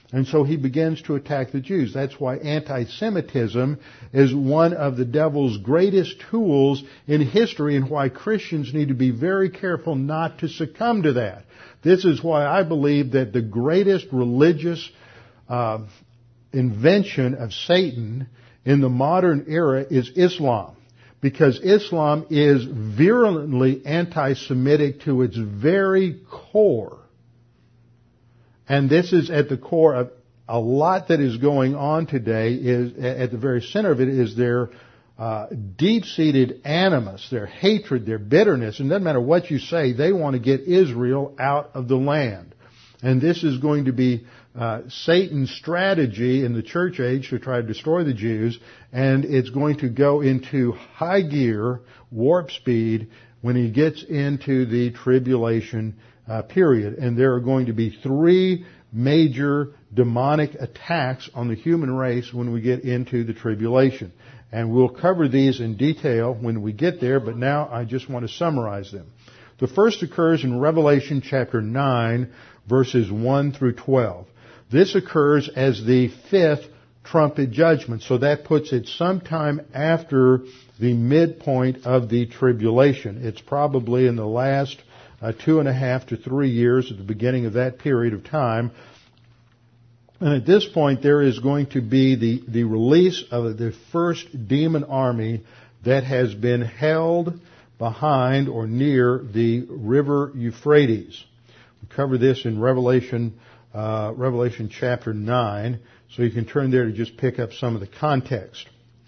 And so he begins to attack the Jews. That's why anti-Semitism is one of the devil's greatest tools in history, and why Christians need to be very careful not to succumb to that. This is why I believe that the greatest religious invention of Satan in the modern era is Islam. Because Islam is virulently anti-Semitic to its very core. And this is at the core of a lot that is going on today. Is at the very center of it is their deep-seated animus, their hatred, their bitterness. And it doesn't matter what you say, they want to get Israel out of the land. And this is going to be Satan's strategy in the church age to try to destroy the Jews. And it's going to go into high gear, warp speed, when he gets into the tribulation period. And there are going to be 3 major demonic attacks on the human race when we get into the tribulation. And we'll cover these in detail when we get there, but now I just want to summarize them. The first occurs in Revelation chapter 9, verses 1 through 12. This occurs as the 5th trumpet judgment, so that puts it sometime after the midpoint of the tribulation. It's probably in the last 2.5 to 3 years at the beginning of that period of time. And at this point, there is going to be the release of the first demon army that has been held behind or near the river Euphrates. We cover this in Revelation chapter 9, so you can turn there to just pick up some of the context.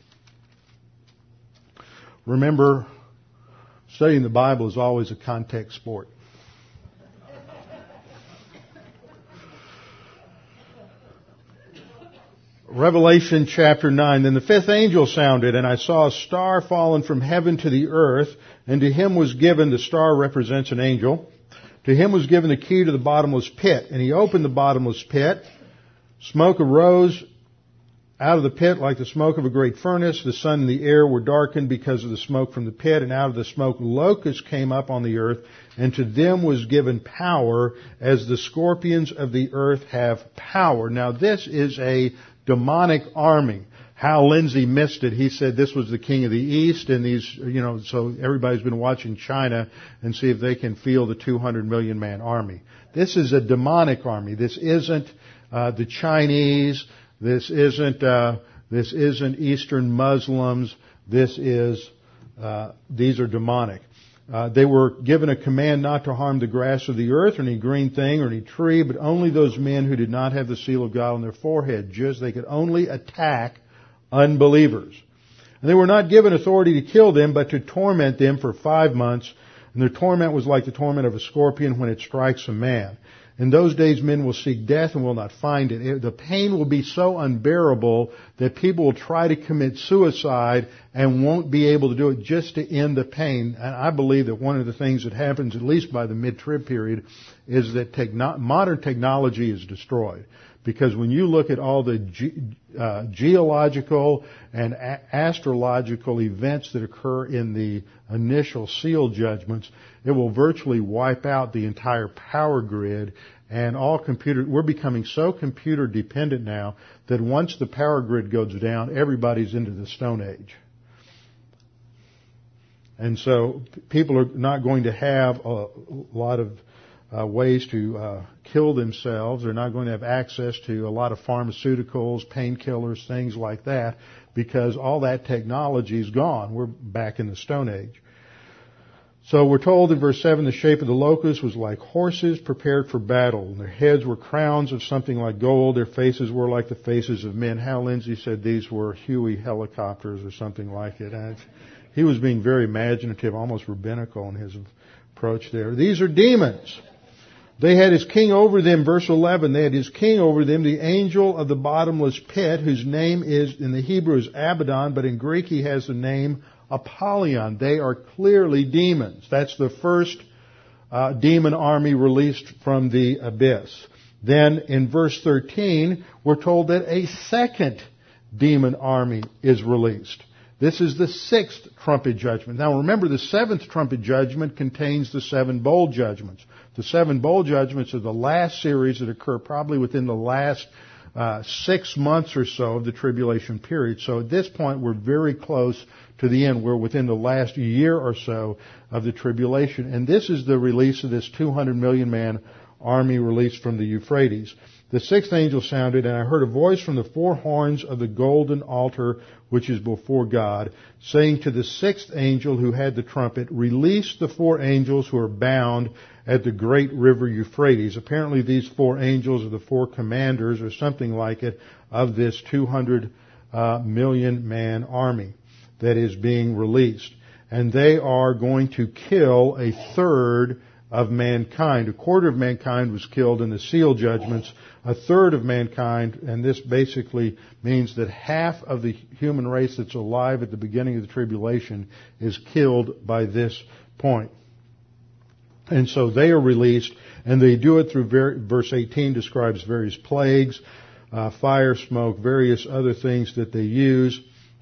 Remember, studying the Bible is always a context sport. Revelation chapter 9. Then the 5th angel sounded, and I saw a star fallen from heaven to the earth, and to him was given, the star represents an angel, to him was given the key to the bottomless pit. And he opened the bottomless pit. Smoke arose out of the pit like the smoke of a great furnace. The sun and the air were darkened because of the smoke from the pit. And out of the smoke locusts came up on the earth. And to them was given power as the scorpions of the earth have power. Now this is a demonic army. Hal Lindsey missed it. He said this was the king of the East, and these, so everybody's been watching China and see if they can field the 200 million man army. This is a demonic army. This isn't the Chinese. This isn't Eastern Muslims. These are demonic. They were given a command not to harm the grass of the earth or any green thing or any tree, but only those men who did not have the seal of God on their forehead. Just they could only attack unbelievers. And they were not given authority to kill them, but to torment them for 5 months. And their torment was like the torment of a scorpion when it strikes a man. In those days men will seek death and will not find it. The pain will be so unbearable that people will try to commit suicide and won't be able to do it just to end the pain. And I believe that one of the things that happens, at least by the mid-trib period, is that modern technology is destroyed. Because when you look at all the geological and astrological events that occur in the initial seal judgments, it will virtually wipe out the entire power grid and all computer. We're becoming so computer dependent now that once the power grid goes down, everybody's into the Stone Age. And so people are not going to have a lot of ways to kill themselves. They're not going to have access to a lot of pharmaceuticals, painkillers, things like that, because all that technology is gone. We're back in the Stone Age. So we're told in verse 7, the shape of the locusts was like horses prepared for battle. And their heads were crowns of something like gold. Their faces were like the faces of men. Hal Lindsey said these were Huey helicopters or something like it. And he was being very imaginative, almost rabbinical in his approach there. These are demons. They had his king over them, verse 11, they had his king over them, the angel of the bottomless pit, whose name is, in the Hebrew is Abaddon, but in Greek he has the name Apollyon. They are clearly demons. That's the first demon army released from the abyss. Then in verse 13, we're told that a second demon army is released. This is the 6th trumpet judgment. Now remember, the 7th trumpet judgment contains the 7 bowl judgments. The 7 bowl judgments are the last series that occur probably within the last 6 months or so of the tribulation period. So at this point, we're very close to the end. We're within the last year or so of the tribulation. And this is the release of this 200 million man army released from the Euphrates. The sixth angel sounded, and I heard a voice from the four horns of the golden altar which is before God, saying to the sixth angel who had the trumpet, release the four angels who are bound at the great river Euphrates. Apparently these four angels are the four commanders, or something like it, of this 200 million man army that is being released. And they are going to kill a third of mankind. A quarter of mankind was killed in the seal judgments. A third of mankind, and this basically means that half of the human race that's alive at the beginning of the tribulation is killed by this point. And so they are released, and they do it through verse 18 describes various plagues, fire, smoke, various other things that they use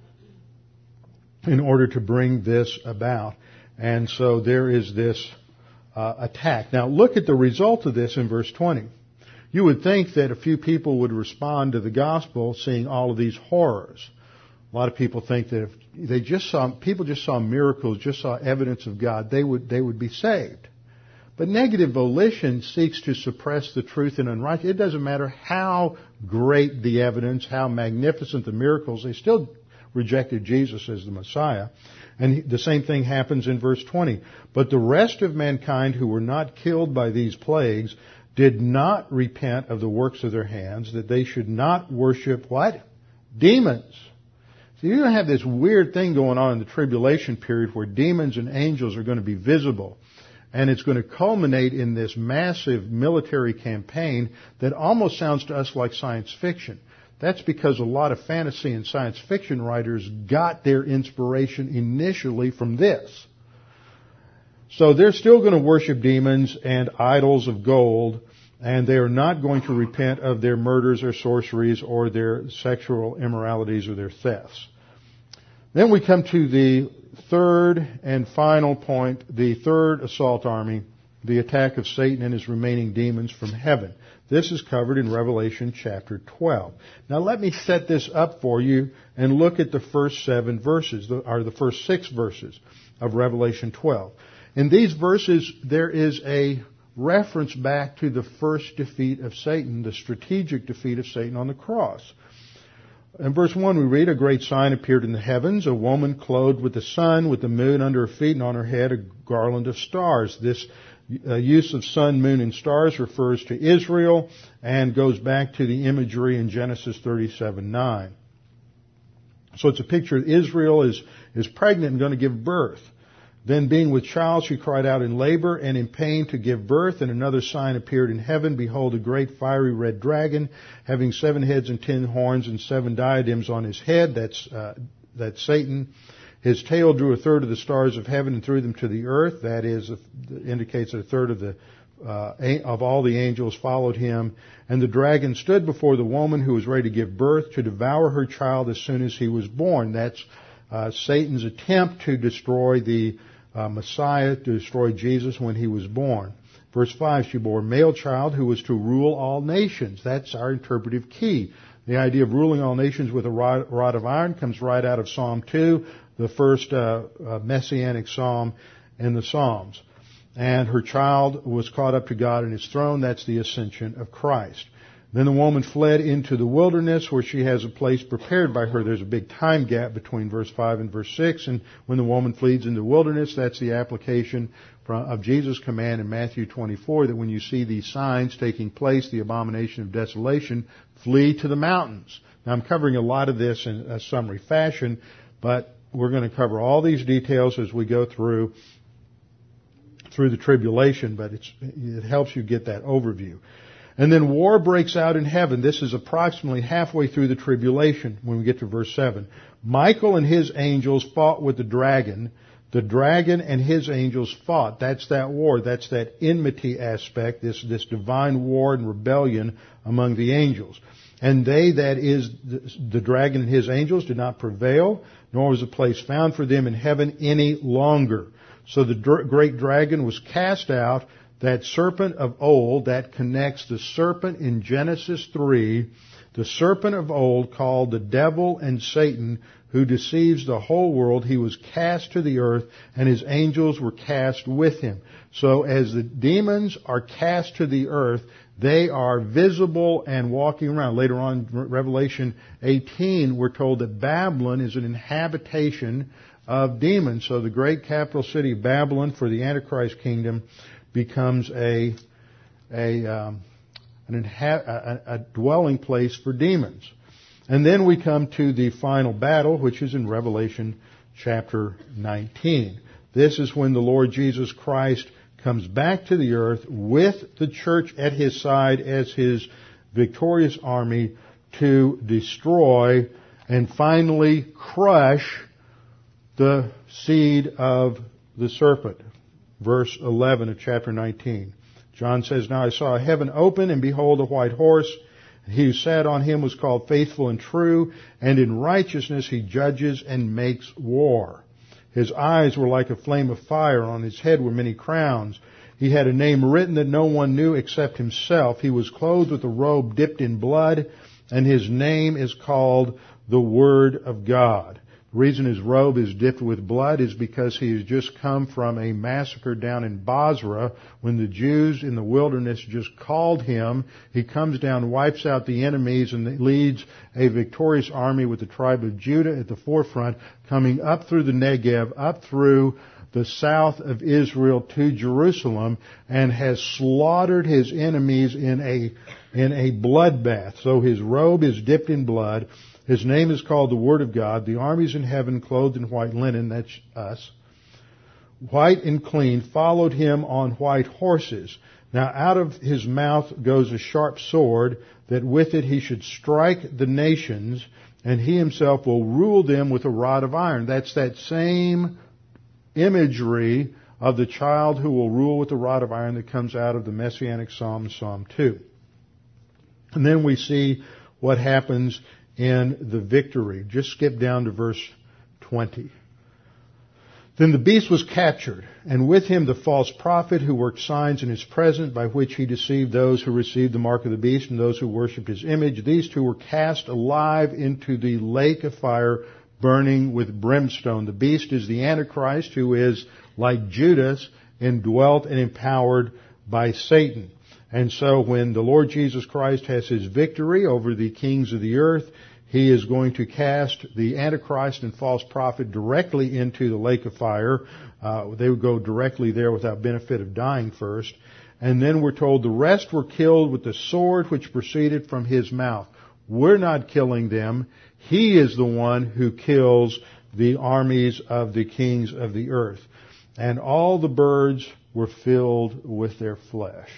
in order to bring this about. And so there is this attack. Now look at the result of this in verse 20. You would think that a few people would respond to the gospel seeing all of these horrors. A lot of people think that if they people just saw miracles, just saw evidence of God, they would be saved. But negative volition seeks to suppress the truth and unrighteousness. It doesn't matter how great the evidence, how magnificent the miracles, they still rejected Jesus as the Messiah. And the same thing happens in verse 20. But the rest of mankind who were not killed by these plagues did not repent of the works of their hands, that they should not worship what? Demons. So you're going to have this weird thing going on in the tribulation period where demons and angels are going to be visible. And it's going to culminate in this massive military campaign that almost sounds to us like science fiction. That's because a lot of fantasy and science fiction writers got their inspiration initially from this. So they're still going to worship demons and idols of gold, and they are not going to repent of their murders or sorceries or their sexual immoralities or their thefts. Then we come to the third and final point, the third assault army, the attack of Satan and his remaining demons from heaven. This is covered in Revelation chapter 12. Now let me set this up for you and look at the first 7 verses, or the first 6 verses of Revelation 12. In these verses, there is a reference back to the first defeat of Satan, the strategic defeat of Satan on the cross. In verse 1 we read, a great sign appeared in the heavens, a woman clothed with the sun, with the moon under her feet, and on her head a garland of stars. This use of sun, moon, and stars refers to Israel and goes back to the imagery in Genesis 37:9. So it's a picture of Israel is pregnant and going to give birth. Then being with child, she cried out in labor and in pain to give birth, and another sign appeared in heaven. Behold, a great fiery red dragon, having 7 heads and 10 horns and 7 diadems on his head. That's Satan. His tail drew a third of the stars of heaven and threw them to the earth. That is, indicates that a third of all the angels followed him. And the dragon stood before the woman who was ready to give birth to devour her child as soon as he was born. That's Satan's attempt to destroy the Messiah, to destroy Jesus when he was born. Verse 5, she bore a male child who was to rule all nations. That's our interpretive key. The idea of ruling all nations with a rod of iron comes right out of Psalm 2, the first messianic psalm in the Psalms. And her child was caught up to God in his throne. That's the ascension of Christ. Then the woman fled into the wilderness where she has a place prepared by her. There's a big time gap between verse 5 and verse 6. And when the woman flees into the wilderness, that's the application of Jesus' command in Matthew 24 that when you see these signs taking place, the abomination of desolation, flee to the mountains. Now I'm covering a lot of this in a summary fashion, but we're going to cover all these details as we go through the tribulation, but it helps you get that overview. And then war breaks out in heaven. This is approximately halfway through the tribulation when we get to verse 7. Michael and his angels fought with the dragon. The dragon and his angels fought. That's that war. That's that enmity aspect, this divine war and rebellion among the angels. And they, that is, the dragon and his angels, did not prevail, nor was a place found for them in heaven any longer. So the great dragon was cast out, that serpent of old that connects the serpent in Genesis 3 The serpent of old, called the devil and Satan, who deceives the whole world, he was cast to the earth, and his angels were cast with him. So as the demons are cast to the earth, they are visible and walking around. Later on, Revelation 18, we're told that Babylon is an habitation of demons. So the great capital city of Babylon for the Antichrist kingdom becomes a dwelling place for demons. And then we come to the final battle, which is in Revelation chapter 19. This is when the Lord Jesus Christ comes back to the earth with the church at his side as his victorious army to destroy and finally crush the seed of the serpent. Verse 11 of chapter 19. John says, "Now I saw heaven open, and behold, a white horse. He who sat on him was called Faithful and True, and in righteousness he judges and makes war. His eyes were like a flame of fire, on his head were many crowns. He had a name written that no one knew except himself. He was clothed with a robe dipped in blood, and his name is called the Word of God." The reason his robe is dipped with blood is because he has just come from a massacre down in Basra when the Jews in the wilderness just called him. He comes down, wipes out the enemies, and leads a victorious army with the tribe of Judah at the forefront, coming up through the Negev, up through the south of Israel to Jerusalem, and has slaughtered his enemies in a bloodbath. So his robe is dipped in blood. His name is called the Word of God. The armies in heaven, clothed in white linen, that's us, white and clean, followed him on white horses. Now out of his mouth goes a sharp sword, that with it he should strike the nations, and he himself will rule them with a rod of iron. That's that same imagery of the child who will rule with a rod of iron that comes out of the Messianic Psalm, Psalm 2. And then we see what happens in the victory. Just skip down to verse 20. "Then the beast was captured, and with him the false prophet who worked signs in his presence, by which he deceived those who received the mark of the beast and those who worshipped his image. These two were cast alive into the lake of fire, burning with brimstone." The beast is the Antichrist, who is, like Judas, indwelt and empowered by Satan. And so when the Lord Jesus Christ has his victory over the kings of the earth, he is going to cast the Antichrist and false prophet directly into the lake of fire. They would go directly there without benefit of dying first. And then we're told the rest were killed with the sword which proceeded from his mouth. We're not killing them. He is the one who kills the armies of the kings of the earth. And all the birds were filled with their flesh.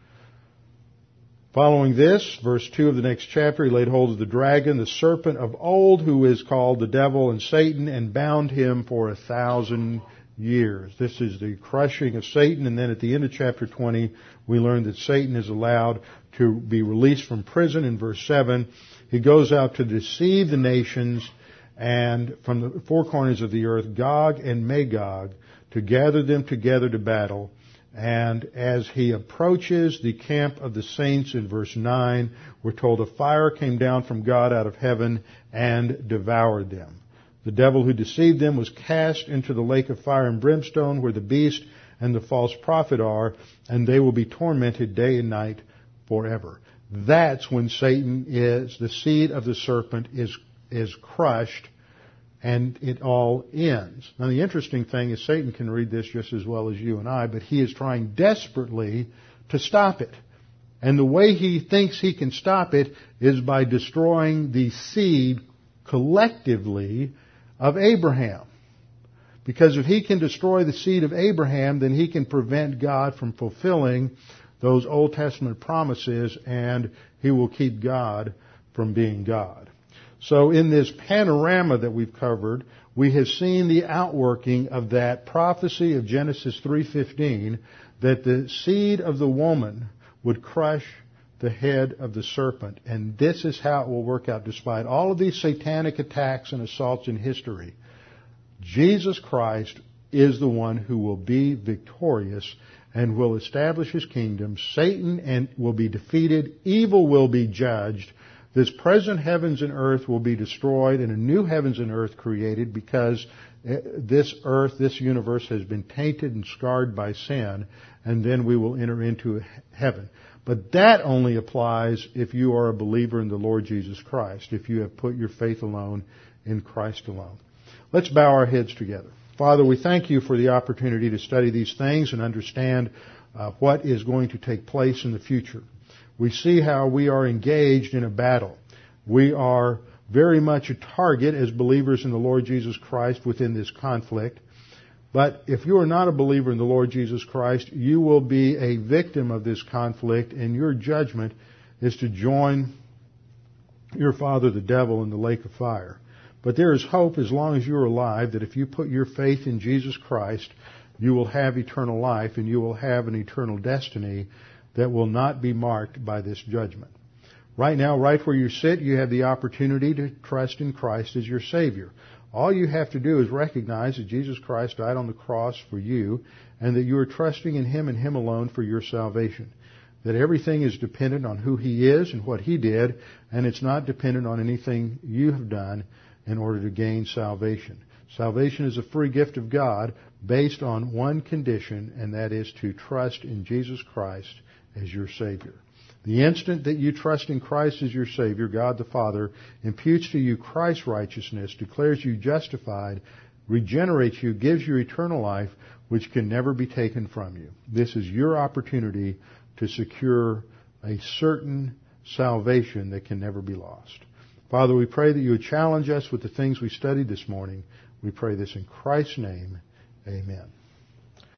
Following this, verse 2 of the next chapter, he laid hold of the dragon, the serpent of old, who is called the devil and Satan, and bound him for 1,000 years. This is the crushing of Satan, and then at the end of chapter 20, we learn that Satan is allowed to be released from prison. In verse 7, he goes out to deceive the nations, and from the four corners of the earth, Gog and Magog, to gather them together to battle. And as he approaches the camp of the saints in verse 9, we're told a fire came down from God out of heaven and devoured them. The devil who deceived them was cast into the lake of fire and brimstone, where the beast and the false prophet are, and they will be tormented day and night forever. That's when Satan is, the seed of the serpent is crushed, and it all ends. Now the interesting thing is Satan can read this just as well as you and I, but he is trying desperately to stop it. And the way he thinks he can stop it is by destroying the seed collectively of Abraham. Because if he can destroy the seed of Abraham, then he can prevent God from fulfilling those Old Testament promises, and he will keep God from being God. So in this panorama that we've covered, we have seen the outworking of that prophecy of Genesis 3:15, that the seed of the woman would crush the head of the serpent. And this is how it will work out despite all of these satanic attacks and assaults in history. Jesus Christ is the one who will be victorious and will establish his kingdom. Satan will be defeated. Evil will be judged. This present heavens and earth will be destroyed and a new heavens and earth created because this earth, this universe has been tainted and scarred by sin, and then we will enter into heaven. But that only applies if you are a believer in the Lord Jesus Christ, if you have put your faith alone in Christ alone. Let's bow our heads together. Father, we thank you for the opportunity to study these things and understand what is going to take place in the future. We see how we are engaged in a battle. We are very much a target as believers in the Lord Jesus Christ within this conflict. But if you are not a believer in the Lord Jesus Christ, you will be a victim of this conflict, and your judgment is to join your father, the devil, in the lake of fire. But there is hope as long as you are alive that if you put your faith in Jesus Christ, you will have eternal life and you will have an eternal destiny that will not be marked by this judgment. Right now, right where you sit, you have the opportunity to trust in Christ as your Savior. All you have to do is recognize that Jesus Christ died on the cross for you and that you are trusting in Him and Him alone for your salvation. That everything is dependent on who He is and what He did, and it's not dependent on anything you have done in order to gain salvation. Salvation is a free gift of God based on one condition, and that is to trust in Jesus Christ as your Savior. The instant that you trust in Christ as your Savior, God the Father imputes to you Christ's righteousness, declares you justified, regenerates you, gives you eternal life, which can never be taken from you. This is your opportunity to secure a certain salvation that can never be lost. Father, we pray that you would challenge us with the things we studied this morning. We pray this in Christ's name. Amen.